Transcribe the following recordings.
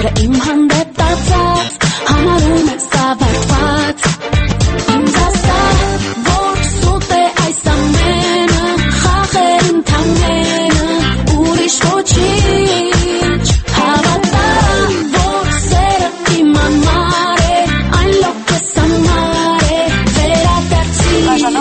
Սերը իմ հանդեպ տածած համարում է սավարտված Ինձ ասա, որ սուտ է այս ամենը Խաղեր ընդամենը ուրիշ ոչինչ Հավատա, որ սերը իմ անմար է Այն լոք ես ամար է վերադարձի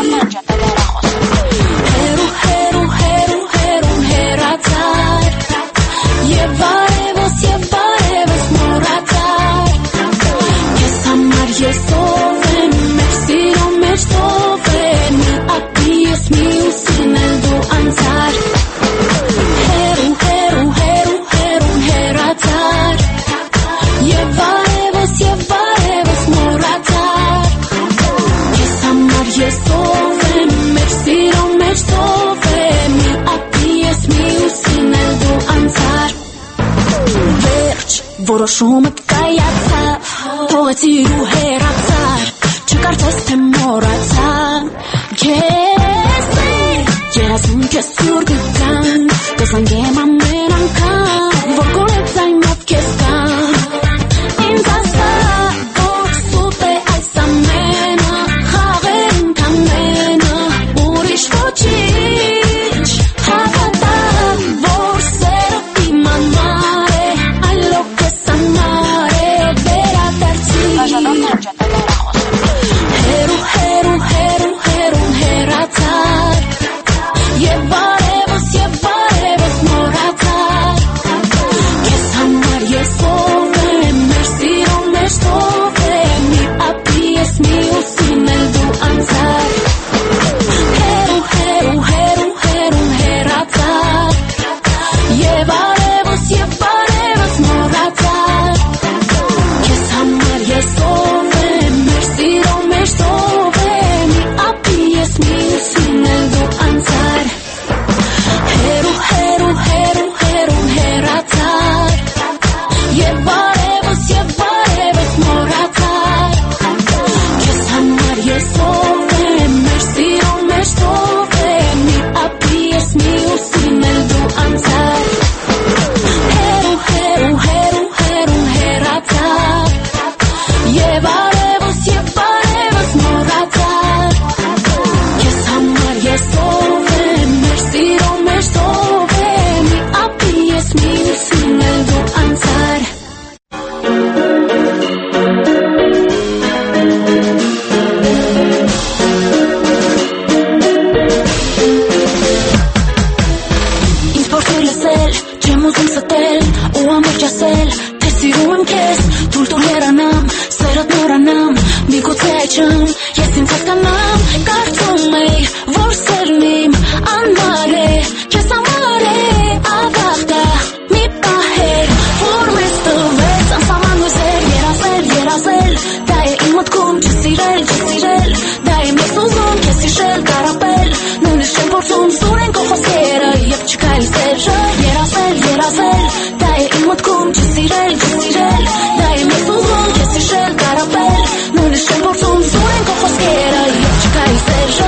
Հերու, հերու, հերու, հերուն հերացար Եվ բարևս մորացար Ես համար ես ով եմ, մեր սիրո մեջ սով եմ Մի ակի ես մի ուսին էլ դու անցար Հերու, հերու, հերու, հերուն հերացար Եվ բարևս մորացար Ես համար ես ով եմ, մեր սիրո մեջ սով եմ Մի ակի ես մի ուսին էլ դու անցար Վերջ, որոշումդ կայացավ Թողեցիր ու հեռացար Չկարծես թե մոռացա Քեզ երազում քեզ սուր գտան Կզանգեմ ամեն անգամ Որ կորեց այնով քեզ կան Ինձ ասա, որ սուտ է այս ամենը Խաղեր ընդամենը ուրիշ ոչինչ Հավատա, որ սերը իմ անմար է Այն լոք ես ամար է վերադարձի Հերու, հերու, հերու, հերուն հերացար Եվ բարևս մորացար Ես համար ես ով եմ, մեր սիրո մեջ սով եմ Մի ափի ես մի ուսին էլ դու անցար Հերու, հերու, հերու, հերուն հերացար Եվ բարևս մորացար Ես համար ես ով եմ, մեր սիրո մեջ սով եմ Մի ափի ես մի ուսին էլ դու անցար Հերու, հերու, հերու, հերուն հերացար Եվ բարևս մորացար Ես համար ես ով եմ, մեր սիրո մեջ սով եմ Մի ափի ես մի ուսին էլ դու անցար Հերու, հերու, հերու, հերուն հերացար Եվ բարևս մորացար Ես համար ես ով եմ, մեր սիրո մեջ սով եմ Մի ափի ես մի ուսին էլ դու անցար Ինձ փորձել լսել, չեմ ուզում ստել Ու ամբողջ ասել, թե սիրում եմ քեզ Թույլ տուր հեռանամ, սերդ մոռանամ Միգուցե այժմ ես ինձ հասկանամ Կարծում էի, որ սերն իմ անմար է Քեզ համար է ավաղտա մի պահեր Որ մեզ տվեց անսահման հույսեր Երազել, դա է իմ մտքում չսիրել Դա եմ ես ուզում քեզ հիշել, կարապել Նույնիսկ չեմ փորձում սուրեն քո խոսքերը Եվ չկայլ սերը Երազել, դա է իմ մտքում չսիրել Դա եմ ես ուզում քեզ հիշել, կարապել Նույնիսկ չեմ փորձում սուրեն քո խոսքերը Եվ չկայլ սերը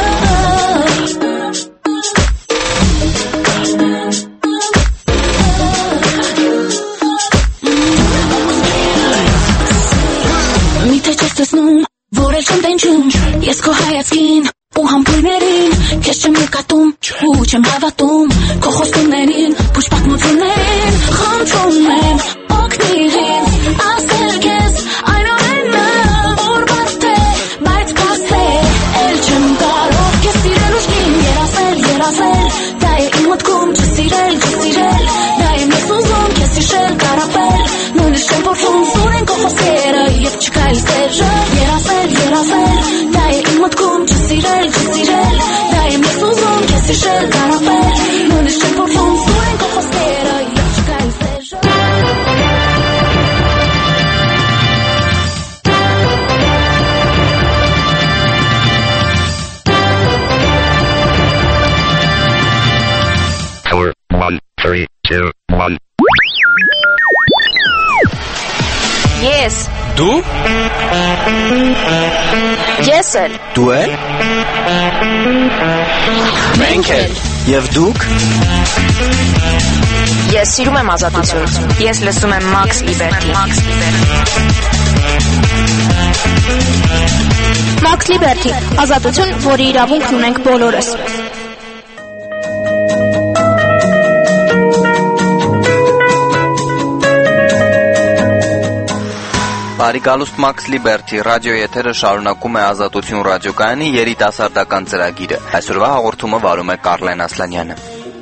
Միթե չես տեսնում, որ էլ չեմ տենչում Ես քո հայացքին ու համբույրներին Քեզ չեմ նկատում ու չեմ հավատում Քո խոստումներին, փուշ պատմություններին Խնդրում եմ, օգնիր ինձ ասել քեզ Այն ամենը, որ բարդ է, բայց փաստ է Էլ չեմ կարող քեզ սիրել ուժգին Երազել, դա է իմ մտքում չսիրել Դա եմ ես ուզում քեզ հիշել, կարապել Նույնիսկ չեմ փորձում սուրեն քո խոսքերը Եվ չկայլ սերը Երազել, դա է իմ մտքում չսիրել Դա եմ ես ուզում քեզ հիշել, կարապել Նույնիսկ չեմ փորձում սուրեն քո խոսքերը Եվ չկայլ սերը Four, 1, 3, 2, 1 Ես Դու Ես էլ Դու էլ Մենք էլ Եվ դուք? Ես սիրում եմ ազատություն։ Ես լսում եմ Max Liberty։ Max Liberty, ազատություն, որի իրավունքն ունենք բոլորս։ Բարիկալուստ Max Liberty ռադիո եթերը շարունակում է Ազատություն ռադիոկայանի երիտասարդական ծրագիրը։ Այսօրվա հաղորդումը վարում է Կարլեն Ասլանյանը։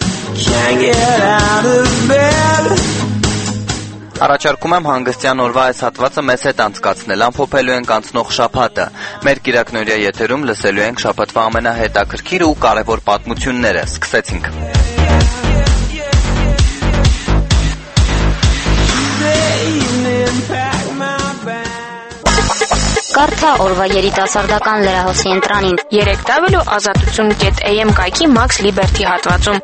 Առաջարկում եմ հանգստյան օրվա այս հատվածը մեզ հետ անցկացնել, ամփոփելու ենք անցնող շաբաթը։ Մեր կիրակնօրյա եթերում լսելու ենք շաբաթվա ամենահետաքրքիր ու կարևոր պատմությունները։ Սկսեցինք։ Կարդա օրվա երիտասարդական լրահոսի ընտրանին 3W ազատություն.am կայքի Max Liberty հատվածում։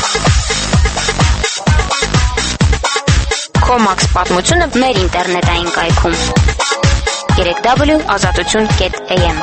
Քո Max պատմությունը մեր ինտերնետային կայքում 3W ազատություն.am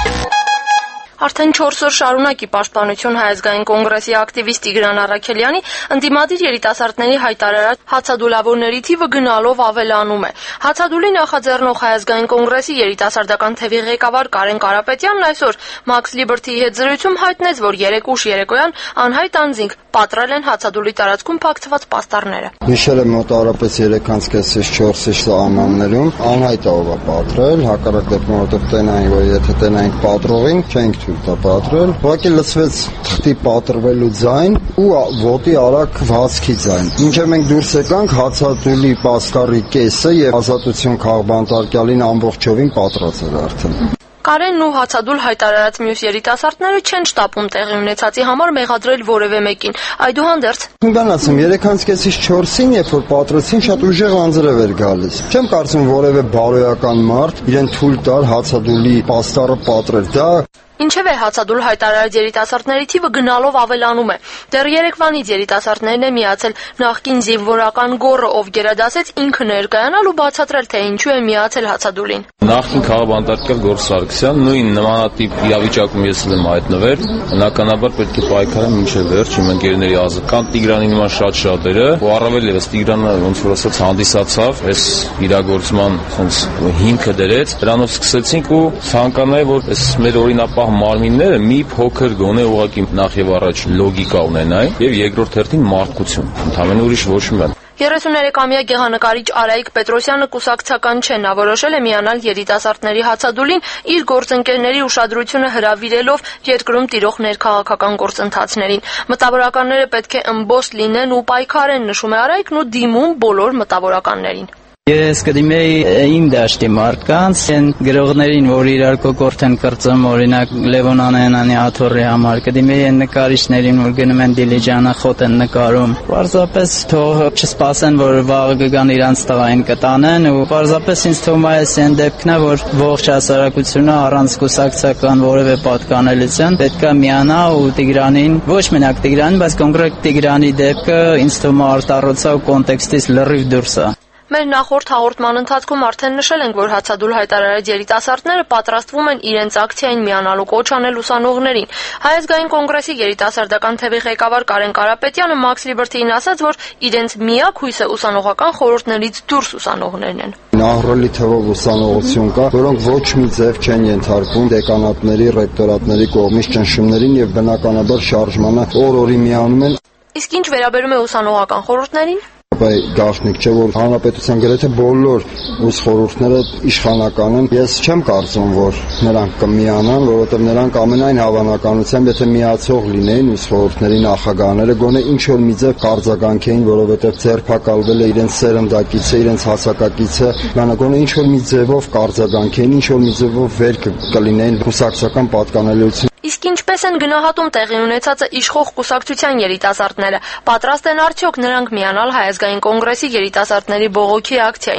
Արդեն 4 օր շարունակ ի պաշտպանություն Հայազգային կոնգրեսի ակտիվիստ Տիգրան Առաքելյանի ընդդիմադիր երիտասարդների հայտարարած հացադուլավորների թիվը գնալով ավելանում է։ Հացադուլի նախաձեռնող Հայազգային կոնգրեսի երիտասարդական թևի ղեկավար Կարեն Կարապետյանն այսօր Max Liberty-ի հետ զրույցում հայտնեց, որ 3 ուշ երեկոյան անհայտ անձինք պատրել են հացադուլի տարածքում փակցված պաստառները։ Հիշել եմ մոտավորապես 3-4-ից 4-ից սահմաններում անհայտ ով է պատրել, հակառակ դեպքում որտեղ տենային, որ եթե տենային պատրողին չենք թույլ պատրել, ուղղակի լսվեց թղթի պատրվելու ձայն ու ոտի արագ վազքի ձայն։ Մինչև մենք դուրս եկանք, հացադուլի պաստառի կեսը եւ ազատություն քաղբանտարկյալին ամբողջովին պատրած էր արդեն։ Կարենն ու հացադուլ հայտարարած մյուս երիտասարդները չեն շտապում տեղի ունեցածի համար մեղադրել որևէ մեկին։ Այդուհանդերձ Բան ասեմ, 3-ից 4-ին, երբ որ պատրեցին, շատ ուժեղ անձրև էր գալիս։ Չեմ կարծում որևէ բարոյական մարդ իրեն թույլ տար հացադուլի պաստառը պատրել։ Դա Ինչևէ, հացադուլ հայտարարած երիտասարդների թիվը գնալով ավելանում է։ Դեռ երեկվանից երիտասարդներն է միացել նախկին զինվորական գոռը, ով գերադասեց ինքը ներկայանալ ու բացատրել, թե ինչու է միացել հացադուլին։ Նախկին քաղաքապետար Գորգ Սարգսյան նույն նմանատիպ իրավիճակում ես եմ հայտնվել, բնականաբար պետք է պայքարեմ մինչև վերջ իմ ընկերների ազգական Տիգրանի նման շատերը, ու առավել ևս Տիգրանը ոնց որ ասած հանդիսացավ, այս իրագործման ոնց հիմքը դրեց, դրանով սկսեցինք ու ցանկանայի, որ այս մեր օրինապահ մարմինները մի փոքր գոնե ուղղակի նախ եւ առաջ լոգիկա ունենային եւ երկրորդ հերթին մարդկություն, ընդհանրապես ուրիշ ոչ մի բան։ 33-ամյա գեղանկարիչ Արայիկ Պետրոսյանը կուսակցական չէ, նա որոշել է միանալ երիտասարդների հացադուլին իր գործընկերների ուշադրությունը հրավիրելով երկրում տիրող ներքաղաքական գործընթացներին։ Մտավորականները պետք է ըմբոստ լինեն ու պայքարեն, նշում է Արայիկն ու դիմում բոլոր մտավորականներին։ Ես կդիմեի իմ դաշտի մարդկանց, այն գրողներին, որ իրար կոկորդ են կրծում, օրինակ Լևոն Անանյանի աթոռի համար, կդիմեի այն նկարիչներին, որ գնում են Դիլիջանը, խոտ են նկարում։ Պարզապես թող չսպասեն, որ վաղը կգան իրանց տղային կտանեն, ու պարզապես ինձ թվում է այն դեպքն է, որ ողջ հասարակությունը առանց կուսակցական որևէ պատկանելիության պետք է միանա ու Տիգրանին, ոչ մենակ Տիգրանին, բայց կոնկրետ Տիգրանի դեպքը ինձ թվում է արտառոցա ու կոնտեքստից լրիվ դուրս է։ Մեր նախորդ հաղորդման ընթացքում արդեն նշել ենք, որ հացադուլ հայտարարած երիտասարդները պատրաստվում են իրենց ակցիային միանալու կոչ անել ուսանողներին։ Հայազգային կոնգրեսի երիտասարդական թևի ղեկավար Կարեն Կարապետյանը Max Liberty-ին ասաց, որ իրենց միակ հույսը ուսանողական խորհուրդներից դուրս ուսանողներն են։ Ահռելի թվով ուսանողություն կա, որոնք ոչ մի ձև չեն ենթարկվում դեկանատների, ռեկտորատների կողմից ճնշումներին եւ բնականաբար շարժմանը օր-օրի միանում են։ Իսկ ինչ վերաբերում է ուսանողական խորհուրդներին։ Բայց գաղտնիք չէ, որ հանրապետության գրեթե բոլոր ուսխորհուրդները իշխանական են։ Ես չեմ կարծում, որ նրանք կմիանան, որովհետև նրանք ամենայն հավանականությամբ, եթե միացող լինեին ուսխորհուրդների նախագահները, գոնե ինչ որ մի ձև կարձագանքեին, որովհետև ձերբակալվել է իրենց սերնդակիցը, իրենց հասակակիցը, գոնե ինչ որ մի ձևով կարձագանքեին, ինչ որ մի ձևով վեր կլինեին կուսակցական պատկանելիություն։ Իսկ ինչպես են գնահատում տեղի ունեցածը իշխող կուսակցության երիտասարդները, պատրաստ են արդյոք նրանք միանալ Հայազգային կոնգրեսի երիտասարդների բողոքի ակցիային։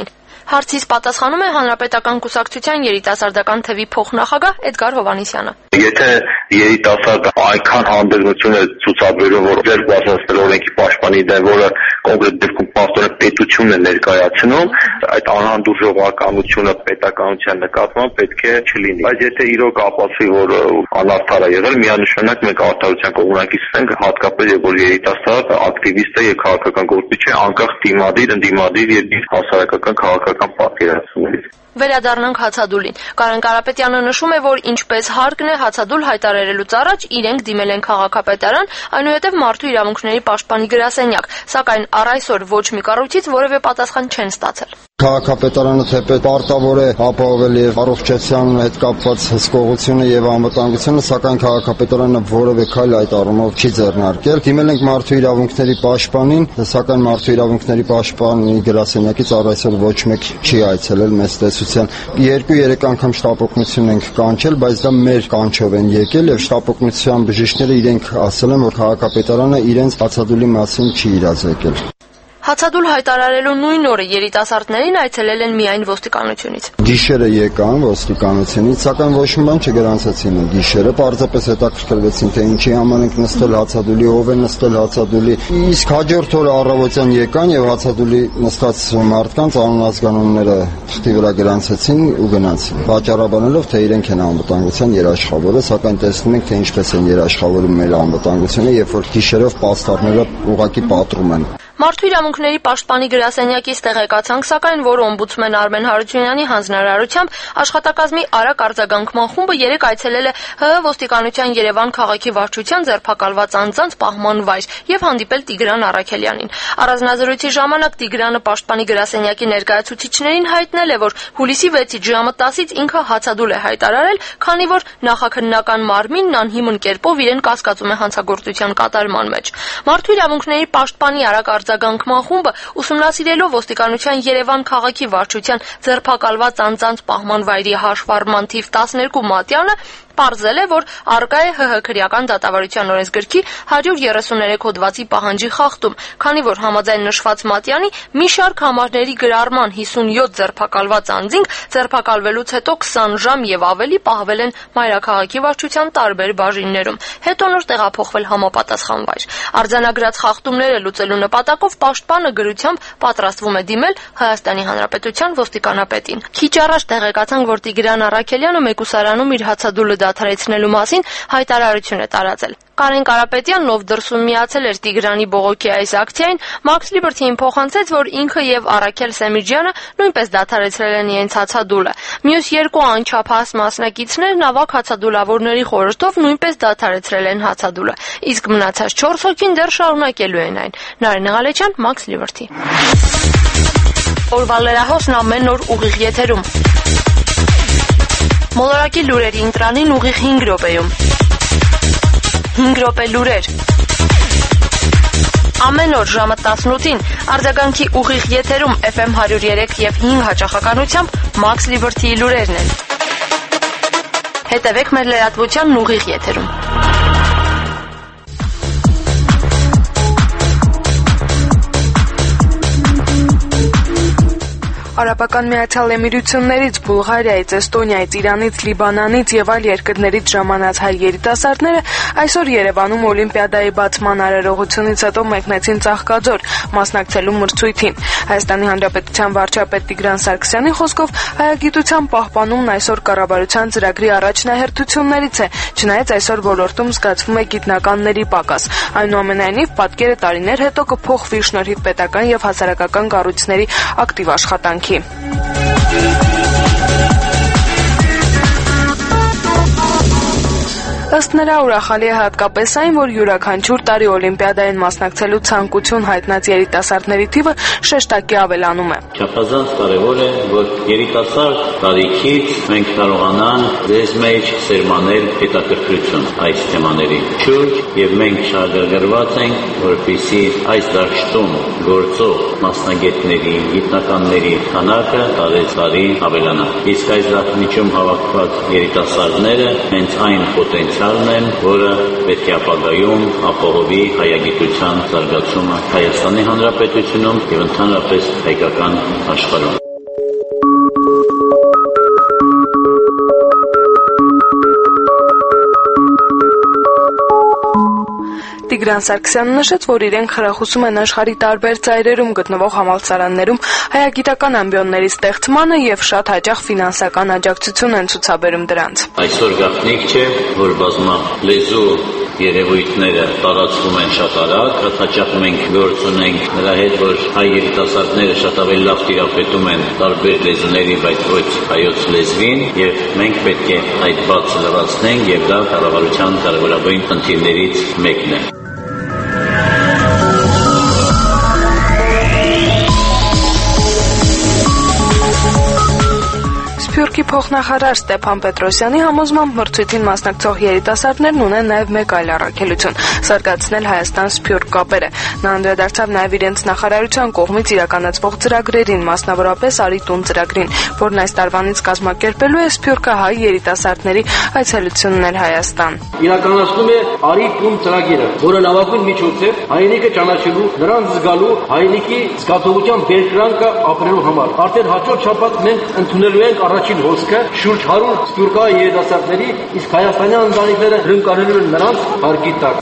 Հարցից պատասխանում է Հանրապետական կուսակցության երիտասարդական թևի փոխնախագահ Էդգար Հովհաննիսյանը։ Եթե երիտասարդը այնքան հանդգնություն է ցուցաբերում, որ ձեր բացասել օրենքի պաշտպանի դեմ, որը կոնկրետ դեպքում պաշտոնը պետությունն է ներկայացնում, այդ անհանդուրժողականությունը պետականության նկատմամբ պետք է չլինի։ Բայց եթե իրոք ապացվի, որ անարդար է եղել, միանշանակ մենք արդարության կողմնակից ենք, հատկապես երբ որ երիտասարդը ակտիվիստ է եւ քաղաքական գործիչ է, անկախ ընդդիմադիր եւ հասարակական քաղաքական պատկերացումներից։ Վերադառնանք հացադուլին։ Կարեն Կարապետյանը նշում է, որ ինչպես հարկն է հացադուլ հայտարարելուց առաջ իրենք դիմել են քաղաքապետարան, այնուհետև մարդու իրավունքների պաշտպանի գրասենյակ, սակայն առ այսօր ոչ մի կառույցից որևէ պատասխան չեն ստացել։ Քաղաքապետարանը թեպետ պարտավոր է ապահովել եւ առողջության հետ կապված հսկողությունը եւ անվտանգությունը, սակայն քաղաքապետարանը որևէ քայլ այդ առումով չի ձեռնարկել։ Դիմել ենք մարդու իրավունքների պաշտպանին, սակայն մարդու իրավունքների պաշտպանի գրասենյակից առ այսօր ոչ մեկ չի այցելել մեծ տեսության։ 2-3 անգամ շտապօգնություն ենք կանչել, բայց դա մեր կանչով են եկել եւ շտապօգնության բժիշկները իրենք ասել են, որ քաղաքապետարանը իրենց հացադուլի մասին չի իրազեկել։ Հացադուլ հայտարարելու նույն օրը երիտասարդներին այցելել են միայն ոստիկանությունից։ Գիշերը եկան ոստիկանությունից, սակայն ոչ մի բան չգրանցեցին գիշերը, պարզապես հետաքրքրվեցին, թե ինչի համար ենք նստել հացադուլի, ով է նստել հացադուլի։ Իսկ հաջորդ օրը առավոտյան եկան եւ հացադուլի նստած մարդկանց անունազգանունները թղթի վրա գրանցեցին ու գնացին, պատճառաբանելով, թե իրենք են անվտանգության երաշխավորը, սակայն տեսնում ենք, թե ինչպես են երաշխավորում մեր անվտանգությունը, երբ որ գիշերով պաստառները ուղղակի պատռում են։ Մարդու իրավունքների պաշտպանի գրասենյակից տեղեկացանք, սակայն որ օմբուդսմեն Արմեն Հարությունյանի հանձնարարությամբ աշխատակազմի արագ արձագանքման խումբը երեկ այցելել է ՀՀ ոստիկանության Երևան քաղաքի վարչության ձերբակալված անձանց պահման վայր եւ հանդիպել Տիգրան Առաքելյանին։ Առանձնազրույցի ժամանակ Տիգրանը պաշտպանի գրասենյակի ներկայացուցիչներին հայտնել է, որ հուլիսի 6-ից ժամը 10-ից ինքը հացադուլ է հայտարարել, քանի որ նախաքննական մարմինն անհիմն կերպով իրեն կասկածում է հանցագործության կատարման մեջ։ Մարդու իրավունքների պաշտպանի արագ արձագանքման խումբը ուսումնասիրելով ոստիկանության Երևան քաղաքի վարչության ձերբակալված անձանց պահման վայրի հաշվառման թիվ 12 մատյանը պարզել է, որ առկա է ՀՀ քրեական դատավարության օրենսգրքի 133 հոդվածի պահանջի խախտում, քանի որ համաձայն նշված մատյանի մի շարք համարների գրառման 57 ձերբակալված անձինք ձերբակալվելուց հետո 20 ժամ եւ ավելի պահվել են մայրաքաղաքի վարչության տարբեր բաժիններում, հետո նոր տեղափոխվել համապատասխան վայր։ Արձանագրած խախտումները լուծելու նպատակով պաշտպանը գրությամբ պատրաստվում է դիմել Հայաստանի Հանրապետության ոստիկանապետին։ Քիչ առաջ տեղեկացանք, որ Տիգրան Առաքելյանը մեկուսարանում իր հացադուլը դադարեցնելու մասին հայտարարություն է տարածել։ Կարեն Կարապետյանն, ով դրսում միացել էր Տիգրանի բողոքի այս ակցիային, Max Liberty-ին փոխանցեց, որ ինքը եւ Առաքել Սեմիջյանը նույնպես դադարեցրել են իրենց հացադուլը։ Մյուս երկու անչափահաս մասնակիցներն ավագ հացադուլավորների խորհրդով նույնպես դադարեցրել են հացադուլը, իսկ մնացած 4 հոգին դեռ շարունակելու են այն։ Նարինե Ղալեչյան, Max Liberty։ Օրվա լրահոսն ամեն օր ուղիղ եթերում։ Մոլորակի լուրերի ինտրանին ուղիղ 5 րոպեում։ 5 րոպե լուրեր։ Ամեն օր ժամը 18-ին արձագանքի ուղիղ եթերում FM 103 եւ 5 հաճախականությամբ Max Liberty-ի լուրերն են։ Հետևեք մեր լրատվությանն ուղիղ եթերում։ Արաբական Միացյալ Էմիրություններից, Բուլղարիայից, Էստոնիայից, Իրանից, Լիբանանից եւ այլ երկրներից ժամանած հայ երիտասարդները այսօր Երևանում Օլիմպիադայի բացման արարողությունից հետո մեկնեցին Ծաղկաձոր, մասնակցելու մրցույթին։ Հայաստանի Հանրապետության վարչապետ Տիգրան Սարգսյանի խոսքով հայագիտության պահպանումն այսօր կառավարության ծրագրի առաջնահերթություններից է, չնայած այսօր ոլորտում զգացվում է գիտնականների պակաս։ Այնուամենայնիվ, պատկերը տարիներ հետո կփոխվի շնորհիվ պետական եւ հասարակական կառույցների ակտիվ աշխատանքի։ Ըստ նրա ուրախալի է հատկապես այն, որ յուրաքանչյուր տարի Օլիմպիադային մասնակցելու ցանկություն հայտնած երիտասարդների թիվը շեշտակի ավելանում է։ Չափազանց կարևոր է, որ երիտասարդ տարիքից մենք կարողանանք ձեզ մեջ սերմանել հետաքրքրություն այս թեմաների շուրջ եւ մենք շահագրգռված ենք, որպեսզի այս դաշտում գործող մասնագետների, գիտնականների քանակը տարեցարի ավելանա։ Իսկ այս դաշտում հավաքված երիտասարդները հենց այն պոտենցիալն են, որը պետք է ապագայում ապահովի հայագիտության զարգացումը Հայաստանի Հանրապետությունում եւ ընդհանրապես հայկական աշխարհում։ Տիգրան Սարգսյանը նշեց, որ իրենք խրախուսում են աշխարհի տարբեր ծայրերում գտնվող համալսարաններում հայագիտական ամբիոնների ստեղծմանը եւ շատ հաճախ ֆինանսական աջակցություն են ցուցաբերում դրանց։ Այսօր գաղտնիք չէ, որ բազմա լեզու երևույթները տարածվում են շատ արագ, շատ հաճախ մենք գործ ունենք նրա հետ, որ հայ երիտասարդները շատ ավելի լավ տիրապետում են տարբեր լեզուների, բայց ոչ հայոց լեզվին, եւ մենք պետք է այդ բացը լրացնենք, եւ դա կառավարության կարևորագույն խնդիրներից մեկն է։ Սփյուռքի փոխնախարար Ստեփան Պետրոսյանի համոզմամբ մրցույթին մասնակցող երիտասարդներն ունեն նաև մեկ այլ առաքելություն՝ զարգացնել Հայաստան-Սփյուռք կապերը։ Նա անդրադարձավ նաև իրենց նախարարության կողմից իրականացվող ծրագրերին, մասնավորապես «Արի տուն» ծրագրին, որն այս տարվանից կազմակերպելու է սփյուռքահայ երիտասարդների այցելություններ Հայաստան։ Իրականացնում է «Արի տուն» ծրագիրը, որը լավագույն միջոց է հայրենիքը ճանաչելու, նրան զգալու, հայրենիքի զգացողության բերկրանքը ապրելու համար։ Արդեն հաջորդ շաբաթ մենք ընդունելու ենք առաջին հոսքը շուրջ 100 սփյուռքահայ երիտասարդների, իսկ հայաստանյան ընտանիքները հրմկարելու են նրանց հարկի տակ։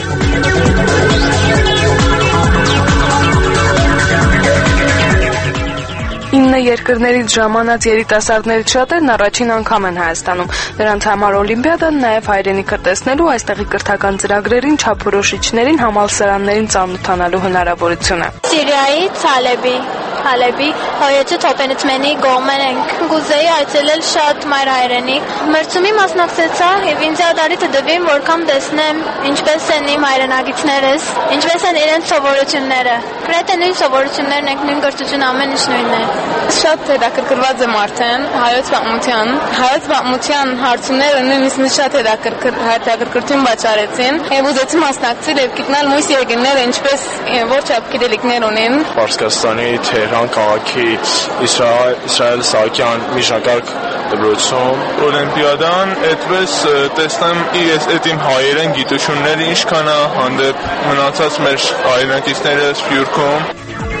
9 երկրներից ժամանած երիտասարդներից շատերն առաջին անգամ են Հայաստանում։ Նրանց համար Օլիմպիադան նաև հայրենիքը տեսնելու, այստեղի կրթական ծրագրերին, չափորոշիչներին, համալսարաններին ծանոթանալու հնարավորություն է։ Սիրիայից Հալեբի հայոց թոփենցմենի գոմեն ենք գուզեի այցելել շատ մայր հայրենիք։ Մրցումի մասնակցեցա եւ ինձ ադարի տվին, որքան տեսնեմ ինչպես են իմ հայրենագիտներս, ինչպես են իրենց սովորությունները։ Գրեթե նույն սովորություններն են, նույն կրթություն, ամեն ինչ նույնն է։ Շատ հետաքրքրված եմ արդեն հայոց պատմության հարցումները նույնիսկ շատ հետաքրքրություն բացառեցին եւ ուզեցի մասնակցել եւ գտնել մյուս երկրները ինչպես որ չափ գիտելիքներ ունեն։ Պարսկաստանի Թեհրան քաղաքից Իսրայել Սահակյան միջնակարգ դպրոցում Օլիմպիադան այդպես տեսնեմ այդ իմ հայերեն գիտությունները ինչքան է հանդեպ մնացած մեր հայրենակիցները Սփյուռքում։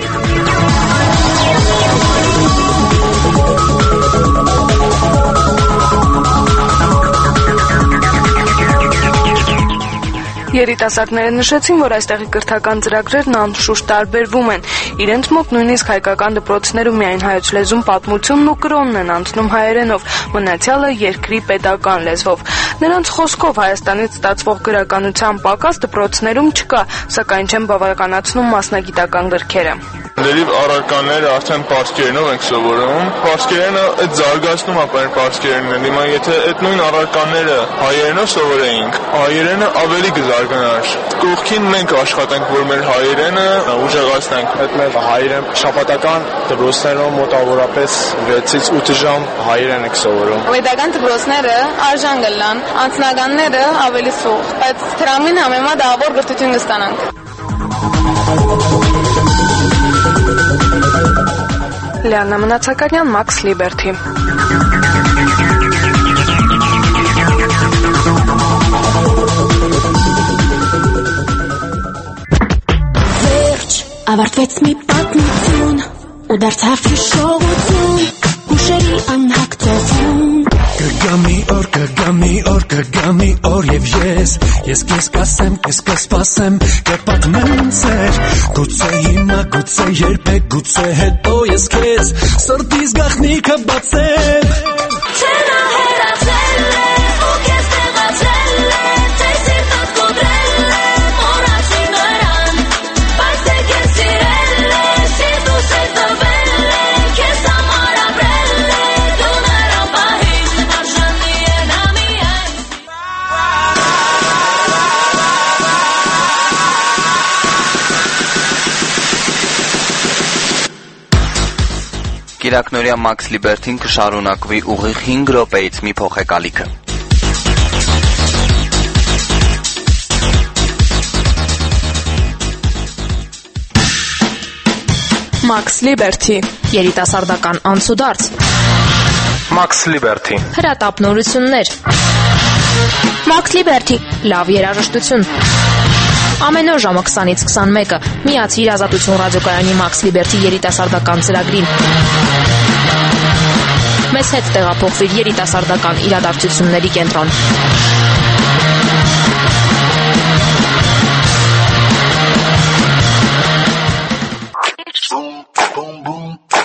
Երիտասարդները նշեցին, որ այստեղի կրթական ծրագրերն անշուշտ տարբերվում են։ Իրենց մոտ նույնիսկ հայկական դպրոցներում միայն հայոց լեզուն, պատմությունն ու կրոնն են անցնում հայերենով, մնացյալը երկրի պետական լեզվով։ Նրանց խոսքով Հայաստանից ստացվող գրականության պակաս դպրոցներում չկա, սակայն չեն բավականացնում մասնագիտական գրքերը։ Դերիվ առարկաները արդեն պարսկերենով ենք սովորում։ Պարսկերենը այդ զարգացնում է այն պարսկերենը։ Հիմա եթե այդ նույն առարկաները հայերենով սովորեինք, հայերենը ավելի կզարգանար։ Կողքին մենք աշխատենք, որ մեր հայերենը ուժեղացնենք։ Այդ մեր հայերեն շաբաթական դպրոցներում մոտավորապես 6-ից 8 ժամ հայերեն ենք սովորում։ Պետական դպրոցները արժան գլան, անձնականները ավելի սուղ, բայց դրամին համեմատ ավոր կրթություն կստանանք։ Լիաննա Մնացականյան, Մաքս Լիբերթի։ Վերջ, ավարտվեց մի պատմություն ու դարձավ հիշողություն, հուշերի անհագթություն։ Կգա մի օր եւ ես քեզ կասեմ, քեզ կսպասեմ, կպատմեմ ծեր, գուցե հիմա, գուցե երբեք, գուցե հետո ես քեզ սրտիս գաղտնիքը բացեմ։ Թե նա հեռացել է ու քեզ տեղացել է, թե սիրտդ կոտրել է, մոռացի նրան, բայց թե քեզ սիրել է, սիրտ ու սեր տվել է, քեզ համար ապրել է, դու նրան պահին արժանի է նա միայն։ Կիրակնորյա Մաքս Լիբերթին կշարունակվի ուղիղ 5 րոպեից մի փոխեկալիքը։ Մաքս Լիբերթի Երիտասարդական անցուդարձ Մաքս Լիբերթի Հրատապնորություններ Մաքս Լիբերթի Լավ երաժշտություն Ամեն օր ժամը 20-ից 21-ը միացիր Ազատություն ռադիոկայանի Մաքս Լիբերթի երիտասարդական ծրագրին։ Մեզ հետ տեղափոխվիր երիտասարդական իրադարձությունների կենտրոն։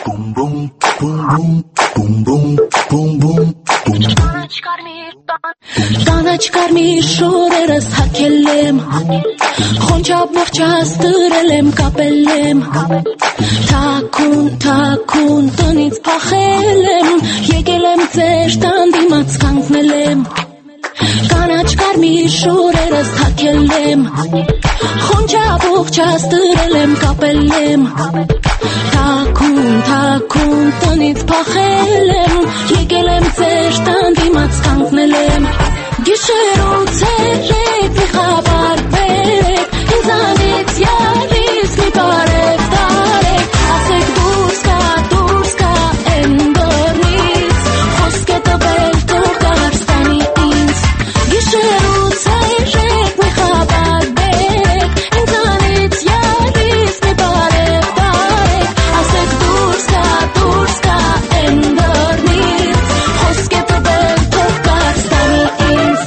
Կանաչ կարմիր շորերս հագել եմ, խոնչապ մորջած դրել եմ, կապել եմ, թաքուն, թաքուն տնից փախել եմ, եկել եմ ձեր տան դիմաց կանգնել եմ, կանաչ կարմիր շորերս հագել եմ, խոնչապ մորջած դրել եմ, կապել եմ, թաքուն, թաքուն տնից փախել եմ, եկել եմ ձեր տան դիմաց կանգնել եմ, գիշերու ցերեկ մի խաբար բերեք, ինձանից յալիս մի բարև տարեք, ասեք դուրս կա են դորնից, խոսք է տվել թող կհարստանի ինձ, գիշերու ցերեկ մի խաբար բերեք, ինձանից յալիս մի բարև տարեք, ասեք դուրս կա են դորնից, խոսք է տվել թող կհարստանի ինձ.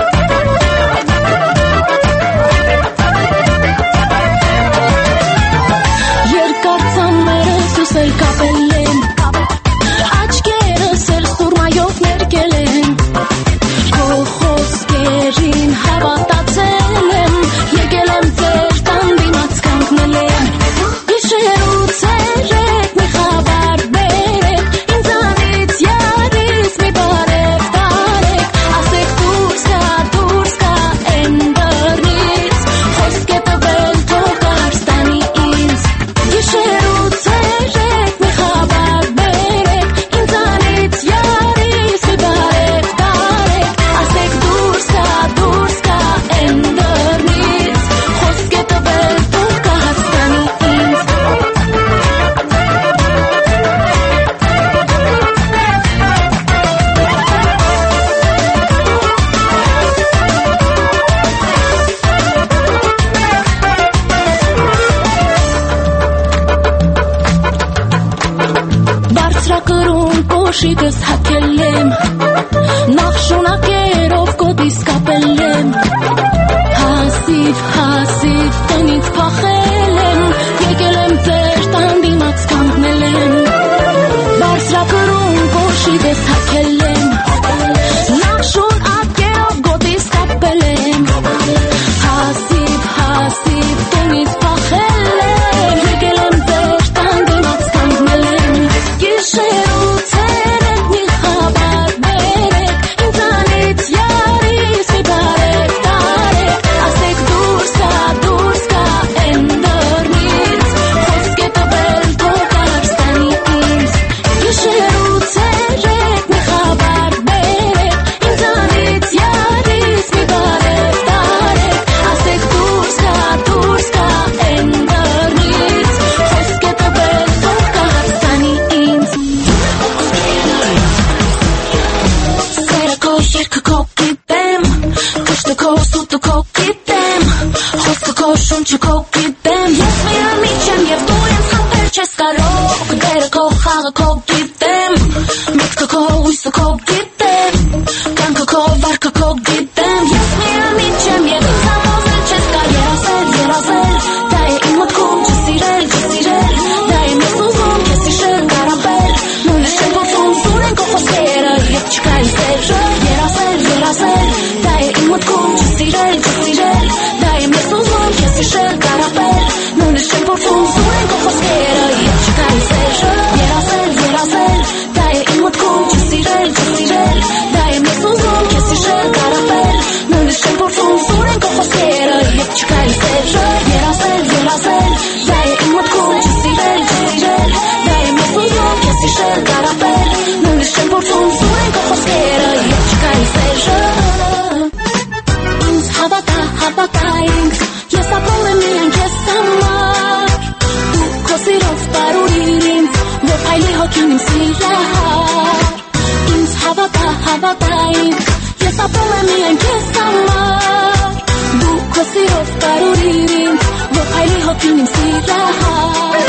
Երկար ծամերս ուսել կապել եմ, աչքերս էլ սուրմայով ներկել եմ, քո խոսքերին հավատացել եմ, եկել եմ ձեր տան դիմաց կանգնել եմ, գիշերու ցերեկ մի խաբար բերեք, ինձանից յարից մի բարև տարեք, ասեք դուրս կա են դռնից, խոսք է տվել թող կհարստանի ինձ, գիշերու ցերեկ մի խաբար բերեք, ինձանից յարից մի բարև տարեք, ասեք դուրս կա են դռնից, խոսք է տվել թող կհարստանի ինձ. Բարձրակրուն կոշիկս հագել եմ, նախ շունակերով կոդիս կապել եմ, հասիվ տնից փախել եմ, եկել եմ ձեր տան դիմաց կանգնել եմ, բարձրակրուն կոշիկս հագել եմ, նախ շունակերով կոդիս կապել եմ, հասիվ տնից փախել եմ, եկել եմ ձեր տան դիմաց կանգնել եմ, գիշերու ցերեկ մի խաբար բերեք, ինձանից յարից մի բարև տարեք, ասեք դուրս կա են դռնից, խոսք է տվել թող կհարստանի ինձ, գիշերու ցերեկ մի խաբար բերեք, ինձանից յարից մի բարև տարեք, ասեք դուրս կա են դռնից, խոսք է տվել թող կհարստանի ինձ. Սերը քո երգը քո գիտեմ, կշտը քո սուտը քո գիտեմ, խոսքը քո շունչը քո գիտեմ, ես միամիջ եմ և դու ինձ խաբել չես կարող, դերը քո խաղը քո գիտեմ, միտքը քո հույսը քո գիտեմ, կյանքը քո վարքը քո գիտեմ, ես միամիջ եմ և ինձ համոզել չես կար, երազել, դա է իմ մտքում չսիրել, դա եմ ես ուզում քեզ հիշել, կարապել, նույնիսկ չեմ փորձում սուրեն քո խոսքերը, և չկա իմ սերը, երազել, դա է իմ մտքում չսիրել, դա եմ ես ուզում քեզ հիշել, կարապել, նույնիսկ չեմ փորձում սուրեն քո խոսքերը, և չկա իմ սերը, երազել, դա է իմ մտքում չսիրել, դա եմ ես ուզում քեզ հիշել, կարապել, նույնիսկ չեմ փորձում սուրեն քո խոսքերը, և չկա իմ սերը, երազել, դա է իմ մտքում չսիրել, դա եմ ես ուզում քեզ հիշել, կարապել, նույնիսկ չեմ փորձում սուրեն քո խոսքերը, և չկա իմ սերը. Ինձ հավատա ինձ, ես ապրում եմ միայն քեզ համար, դու քո սիրով բարուրիր ինձ, որ փայլի հոգին իմ սիրահար. Ինձ հավատա ինձ, ես ապրում եմ միայն քեզ համար, դու քո սիրով բարուրիր ինձ, որ փայլի հոգին իմ սիրահար.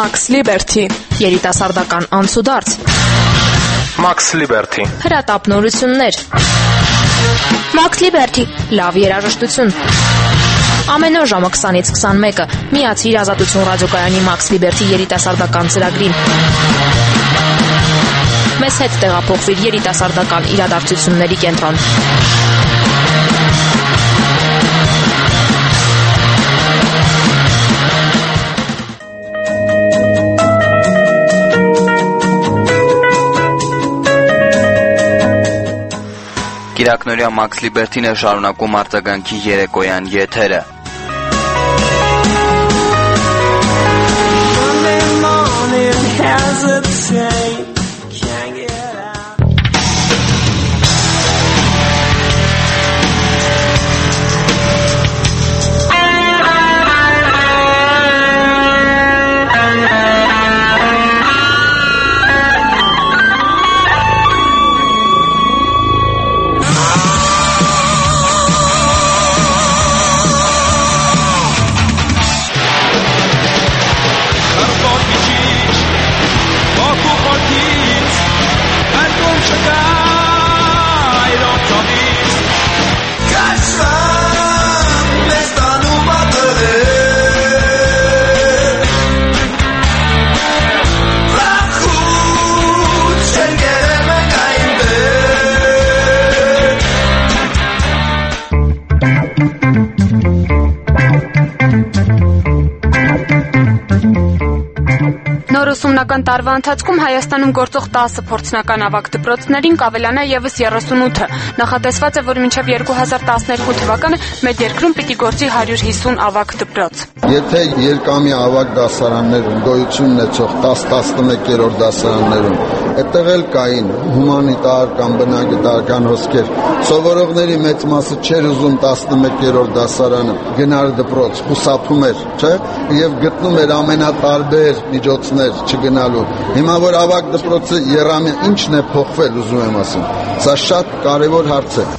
Max Liberty, երիտասարդական անցուդարձ, Max Liberty, հրատապնորություններ, Max Liberty, լավ երաժշտություն։ Ամեն օր ժամը 20-ից 21-ը միացիր Ազատություն ռադիոկայանի Max Liberty երիտասարդական ծրագրին։ Մեզ հետ տեղափոխվիր երիտասարդական իրադարձությունների կենտրոն։ Կիրակնորյա Max Liberty-ն է շարունակում արձագանքի երեկոյան եթերը։ Ուսումնական տարվա ընթացքում Հայաստանում գործող 10 փորձնական ավագ դպրոցներին կավելանա եւս 38-ը։ Նախատեսված է, որ մինչև 2012 թվականը մեր երկրում պիտի գործի 150 ավագ դպրոց։ Եթե երկամի ավագ դասարաններում գոյություն ունեցող 10-11-րդ դասարաններում այդտեղ էլ կային հումանիտար կամ բնագիտական հոսքեր, սովորողների մեծ մասը չէր ուզում 11-րդ դասարանը գնալ դպրոց, խուսափում էր, չէ՞, եւ գտնում էր ամենատարբեր միջոցներ չգնալու։ Հիմա որ ավագ դպրոցը եռամյա ինչն է փոխվել, ուզում եմ ասեմ, սա շատ կարևոր հարց է։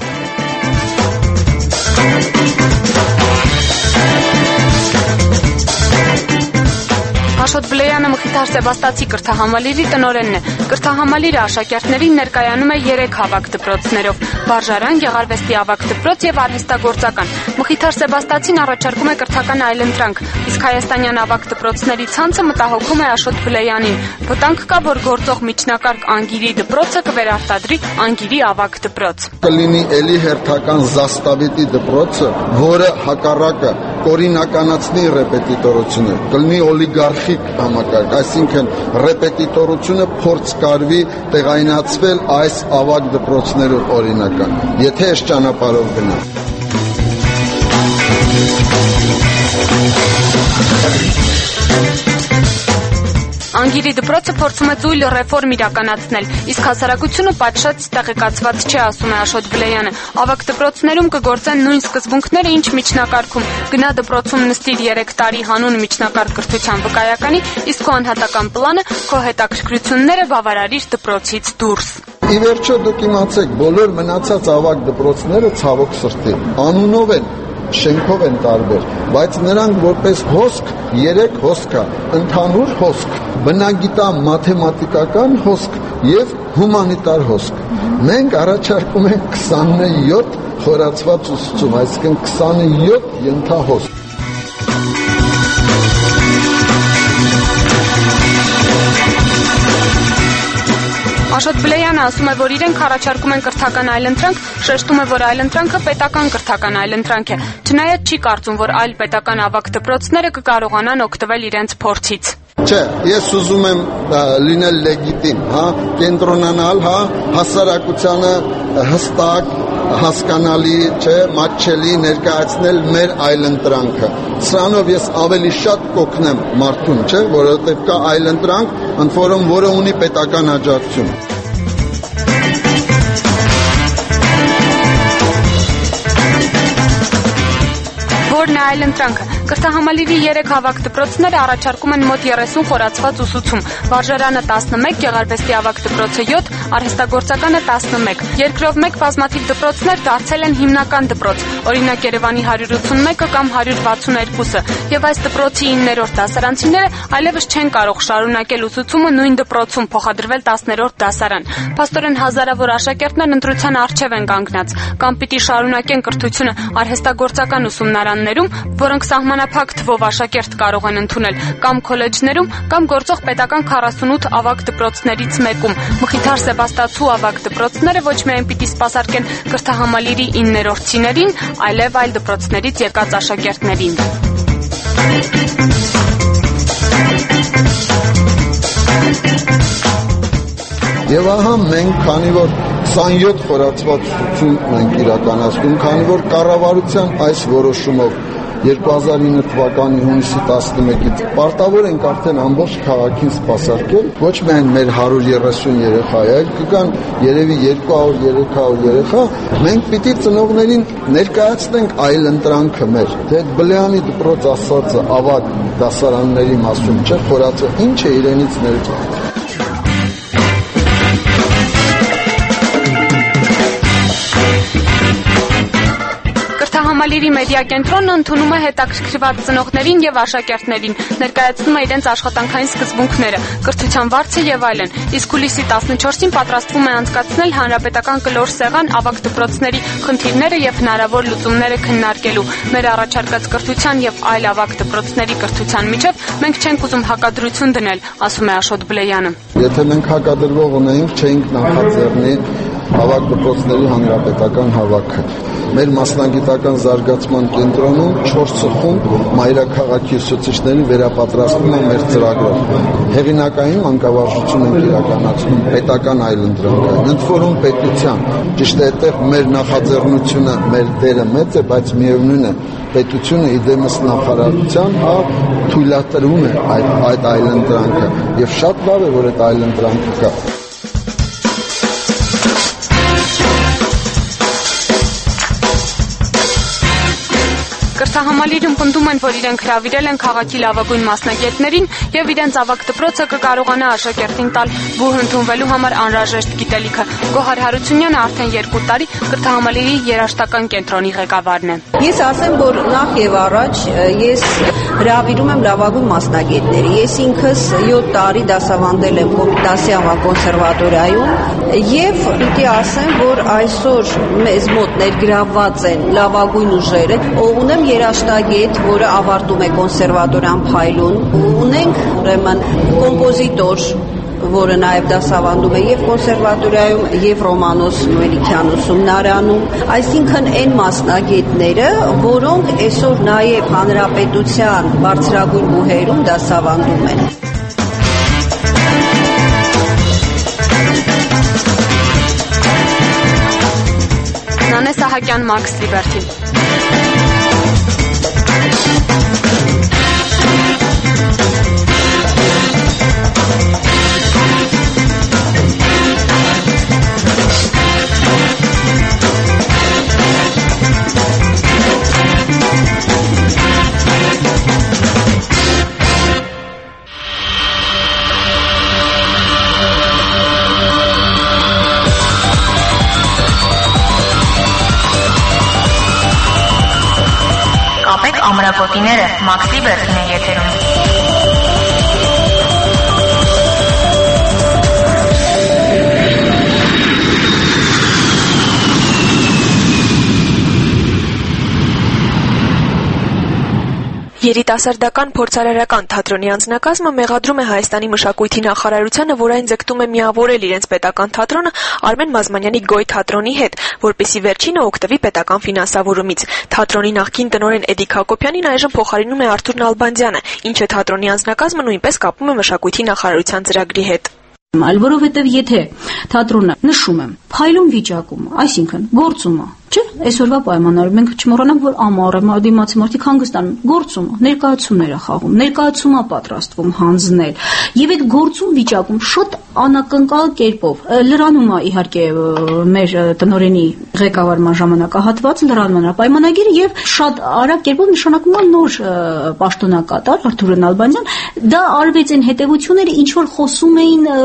Աշոտ Բլեյանը Մխիթար Սեբաստացի կրթահամալիրի տնօրենն է։ Կրթահամալիրը աշակերտներին ներկայանում է 3 ավագ դպրոցներով՝ Վարժարան, Գեղարվեստի ավագ դպրոց եւ Արհեստագործական։ Մխիթար Սեբաստացին առաջարկում է կրթական այլընտրանք, իսկ հայաստանյան ավագ դպրոցների ցանցը մտահոգում է Աշոտ Բլեյանին։ Վտանգ կա, որ գործող միջնակարգ Անգիրի դպրոցը կվերարտադրի Անգիրի ավագ դպրոց։ Կլինի էլի հերթական Զաստավիտի դպրոցը, որը հակառակը կորինականացնի ռեպետիտորությունը, կլինի օլիգարխիկ համակարգ, այսինքն ռեպետիտորությունը փորձ կարվի տեղայնացվել այս ավագ դպրոցներով օրինական, եթե այս ճանապարհով գնա։ Անգիրի դպրոցը փորձում է ծույլ ռեֆորմ իրականացնել, իսկ հասարակությունը պատշաճ տեղեկացված չէ, ասում է Աշոտ Բլեյանը։ Ավագ դպրոցներում կգործեն նույն սկզբունքները, ինչ միջնակարգում։ Գնա դպրոցում նստիր 3 տարի հանուն միջնակարգ կրթության վկայականի, իսկ քո անհատական պլանը, քո հետաքրքրությունները բավարարիր դպրոցից դուրս։ Ի վերջո դուք իմացեք, բոլոր մնացած ավագ դպրոցները ցավոք սրտի անունով են, շենքով են տարբեր, բայց նրանք որպես հոսք 3 հոսք կա, ընդհանուր հոսք, բնագիտա-մաթեմատիկական հոսք եւ հումանիտար հոսք։ Մենք առաջարկում ենք 27 խորացված ուսուցում, այսինքն 27 ենթահոսք։ Աշոտ Բլեյանը ասում է, որ իրենք առաջարկում են կրթական այլընտրանք, շեշտում է, որ այլընտրանքը պետական կրթական այլընտրանք է, չնայած չի կարծում, որ այլ պետական ավագ դպրոցները կկարողանան օգտվել իրենց փորձից։ Չէ, ես ուզում եմ լինել լեգիտիմ, կենտրոնանալ, հասարակությանը հստակ, հասկանալի, մատչելի ներկայացնել մեր այլընտրանքը։ Սրանով ես ավելի շատ կօգնեմ մարդուն, որովհետև կա այլընտրանք, ընդ որում որը ունի պետական աջակցություն։ Որն է այլընտրանքը։ Կրթահամալիրի 3 հավաք դպրոցները առաջարկում են մոտ 30 խորացված ուսուցում։ Վարժարանը 11, Գեղարվեստի ավագ դպրոցը 7, արհեստագործականը 11։ Երկրով 1 բազմաթիվ դպրոցներ դարձել են հիմնական դպրոց, օրինակ Երևանի 181-ը կամ 162-ը, եւ այս դպրոցի 9-րդ դասարանցիները այլևս չեն կարող շարունակել ուսուցումը նույն դպրոցում, փոխադրվել 10-րդ դասարան։ Փաստորեն հազարավոր աշակերտներ ընտրության առջև են կանգնած, կամ պիտի շարունակեն կրթությունը արհեստագործական ուսումնարաններում, որոնք սահմանափակ թվով աշակերտ կարող են ընդունել, կամ քոլեջներում, կամ գործող պետական 48 ավագ դպրոցներից մեկում։ Մխիթար Սեբաստացու ավագ դպրոցները ոչ միայն պիտի սպասարկեն կրթահամալիրի 9-րդցիներին, այլև այլ դպրոցներից եկած աշակերտներին։ Եվ ահա մենք, քանի որ 27 խորացված ուսուցում ենք իրականացնում, քանի որ կառավարության այս որոշումով 2009 թվականի հունիսի 11-ից պարտավոր ենք արդեն ամբողջ քաղաքին սպասարկել, ոչ միայն մեր 130 երեխա, այլ կգան երևի 200-300 երեխա, մենք պիտի ծնողներին ներկայացնենք այլ ընտրանքը մեր, թե Բլեանի դպրոց ասածը ավագ դասարանների մասում չէ, խորացը ինչ է իրենից ներկայացնում։ Համալիրի մեդիա կենտրոնը ընդունում է հետաքրքրված ծնողներին եւ աշակերտներին, ներկայացնում է իրենց աշխատանքային սկզբունքները, կրթության վարձը եւ այլն։ Իսկ հուլիսի 14-ին պատրաստվում է անցկացնել հանրապետական կլոր սեղան ավագ դպրոցների խնդիրները եւ հնարավոր լուծումները քննարկելու։ Մեր առաջարկած կրթության եւ այլ ավագ դպրոցների կրթության միջև մենք չենք ուզում հակադրություն դնել, ասում է Աշոտ Բլեյանը։ Եթե մենք հակադրվող ունեինք, չէինք նախաձեռնի ավագ դպրոցների հանրապետական հավաքը։ Մեր մասնագիտական զարգացման կենտրոնում 4 խումբ մայրաքաղաքի ուսուցիչների վերապատրաստում է մեր ծրագրով։ Հեղինակային մանկավարժություն ենք իրականացնում պետական այլընտրանքային, ընդ որում պետության։ Ճիշտ է, այդտեղ մեր նախաձեռնությունը, մեր դերը մեծ է, բայց միևնույն է, պետությունը իդեմս նախարարության թույլատրում է այդ այլընտրանքը, եւ շատ լավ է, որ այդ այլընտրանքը կա։ Կրթահամալիրում պնդում են, որ իրենք հրավիրել են քաղաքի լավագույն մասնագետներին եւ իրենց ավագ դպրոցը կկարողանա աշակերտին տալ բուհ ընդունվելու համար անհրաժեշտ գիտելիքը։ Գոհար Հարությունյանը արդեն 2 տարի կրթահամալիրի երաժշտական կենտրոնի ղեկավարն է։ Ես ասեմ, որ նախ եւ առաջ ես հրավիրում եմ լավագույն մասնագետների։ Ես ինքս 7 տարի դասավանդել եմ Կոմիտասիանվա կոնսերվատորիայում եւ պիտի ասեմ, որ այսօր մեզ մոտ ներգրավված են լավագույն ուժերը։ Ունեմ երաժշտագետ, որը ավարտում է կոնսերվատորիան Փայլուն, ունենք ուրեմն կոմպոզիտոր, որը նաև դասավանդում է եւ կոնսերվատորիայում եւ Ռոմանոս Մելիքյան ուսումնարանում, այսինքն այն մասնագետները, որոնք այսօր նաև հանրապետության բարձրագույն բուհերում դասավանդում են։ Նանե Սահակյան, Մաքս Լիբերթին։ Ամրապոտիները Մաքս Լիբերթին է եթերում։ Երիտասարդական փորձարարական թատրոնի անձնակազմը մեղադրում է Հայաստանի մշակույթի նախարարությանը, որ այն ձգտում է միավորել իրենց պետական թատրոնը Արմեն Մազմանյանի Գոյ թատրոնի հետ, որպեսզի վերջինը օգտվի պետական ֆինանսավորումից։ Թատրոնի նախկին տնօրեն Էդիկ Հակոբյանին այժմ փոխարինում է Արթուր Նալբանդյանը, ինչը թատրոնի անձնակազմը նույնպես կապում է մշակույթի նախարարության ծրագրի հետ։ Այլ որովհետև եթե թատրոնը նշում եմ փայլուն վիճակում, այսինքն գործումը, չէ, այսօրվա պայմաններում մենք չմոռանանք, որ ամառ է, դիմացի մարդիկ հանգստանում, գործումը, ներկայացումներ է խաղում, ներկայացումա պատրաստվում հանձնել, եւ այդ գործում վիճակում շատ անակնկալ կերպով լրանում է իհարկե մեր տնօրենի ղեկավարման ժամանակահատված լրանում է պայմանագիրը եւ շատ արագ կերպով նշանակվում է նոր պաշտոնակատար Արթուր Նալբանդյան դա արվեց այն հետևությունները ինչ որ խոսում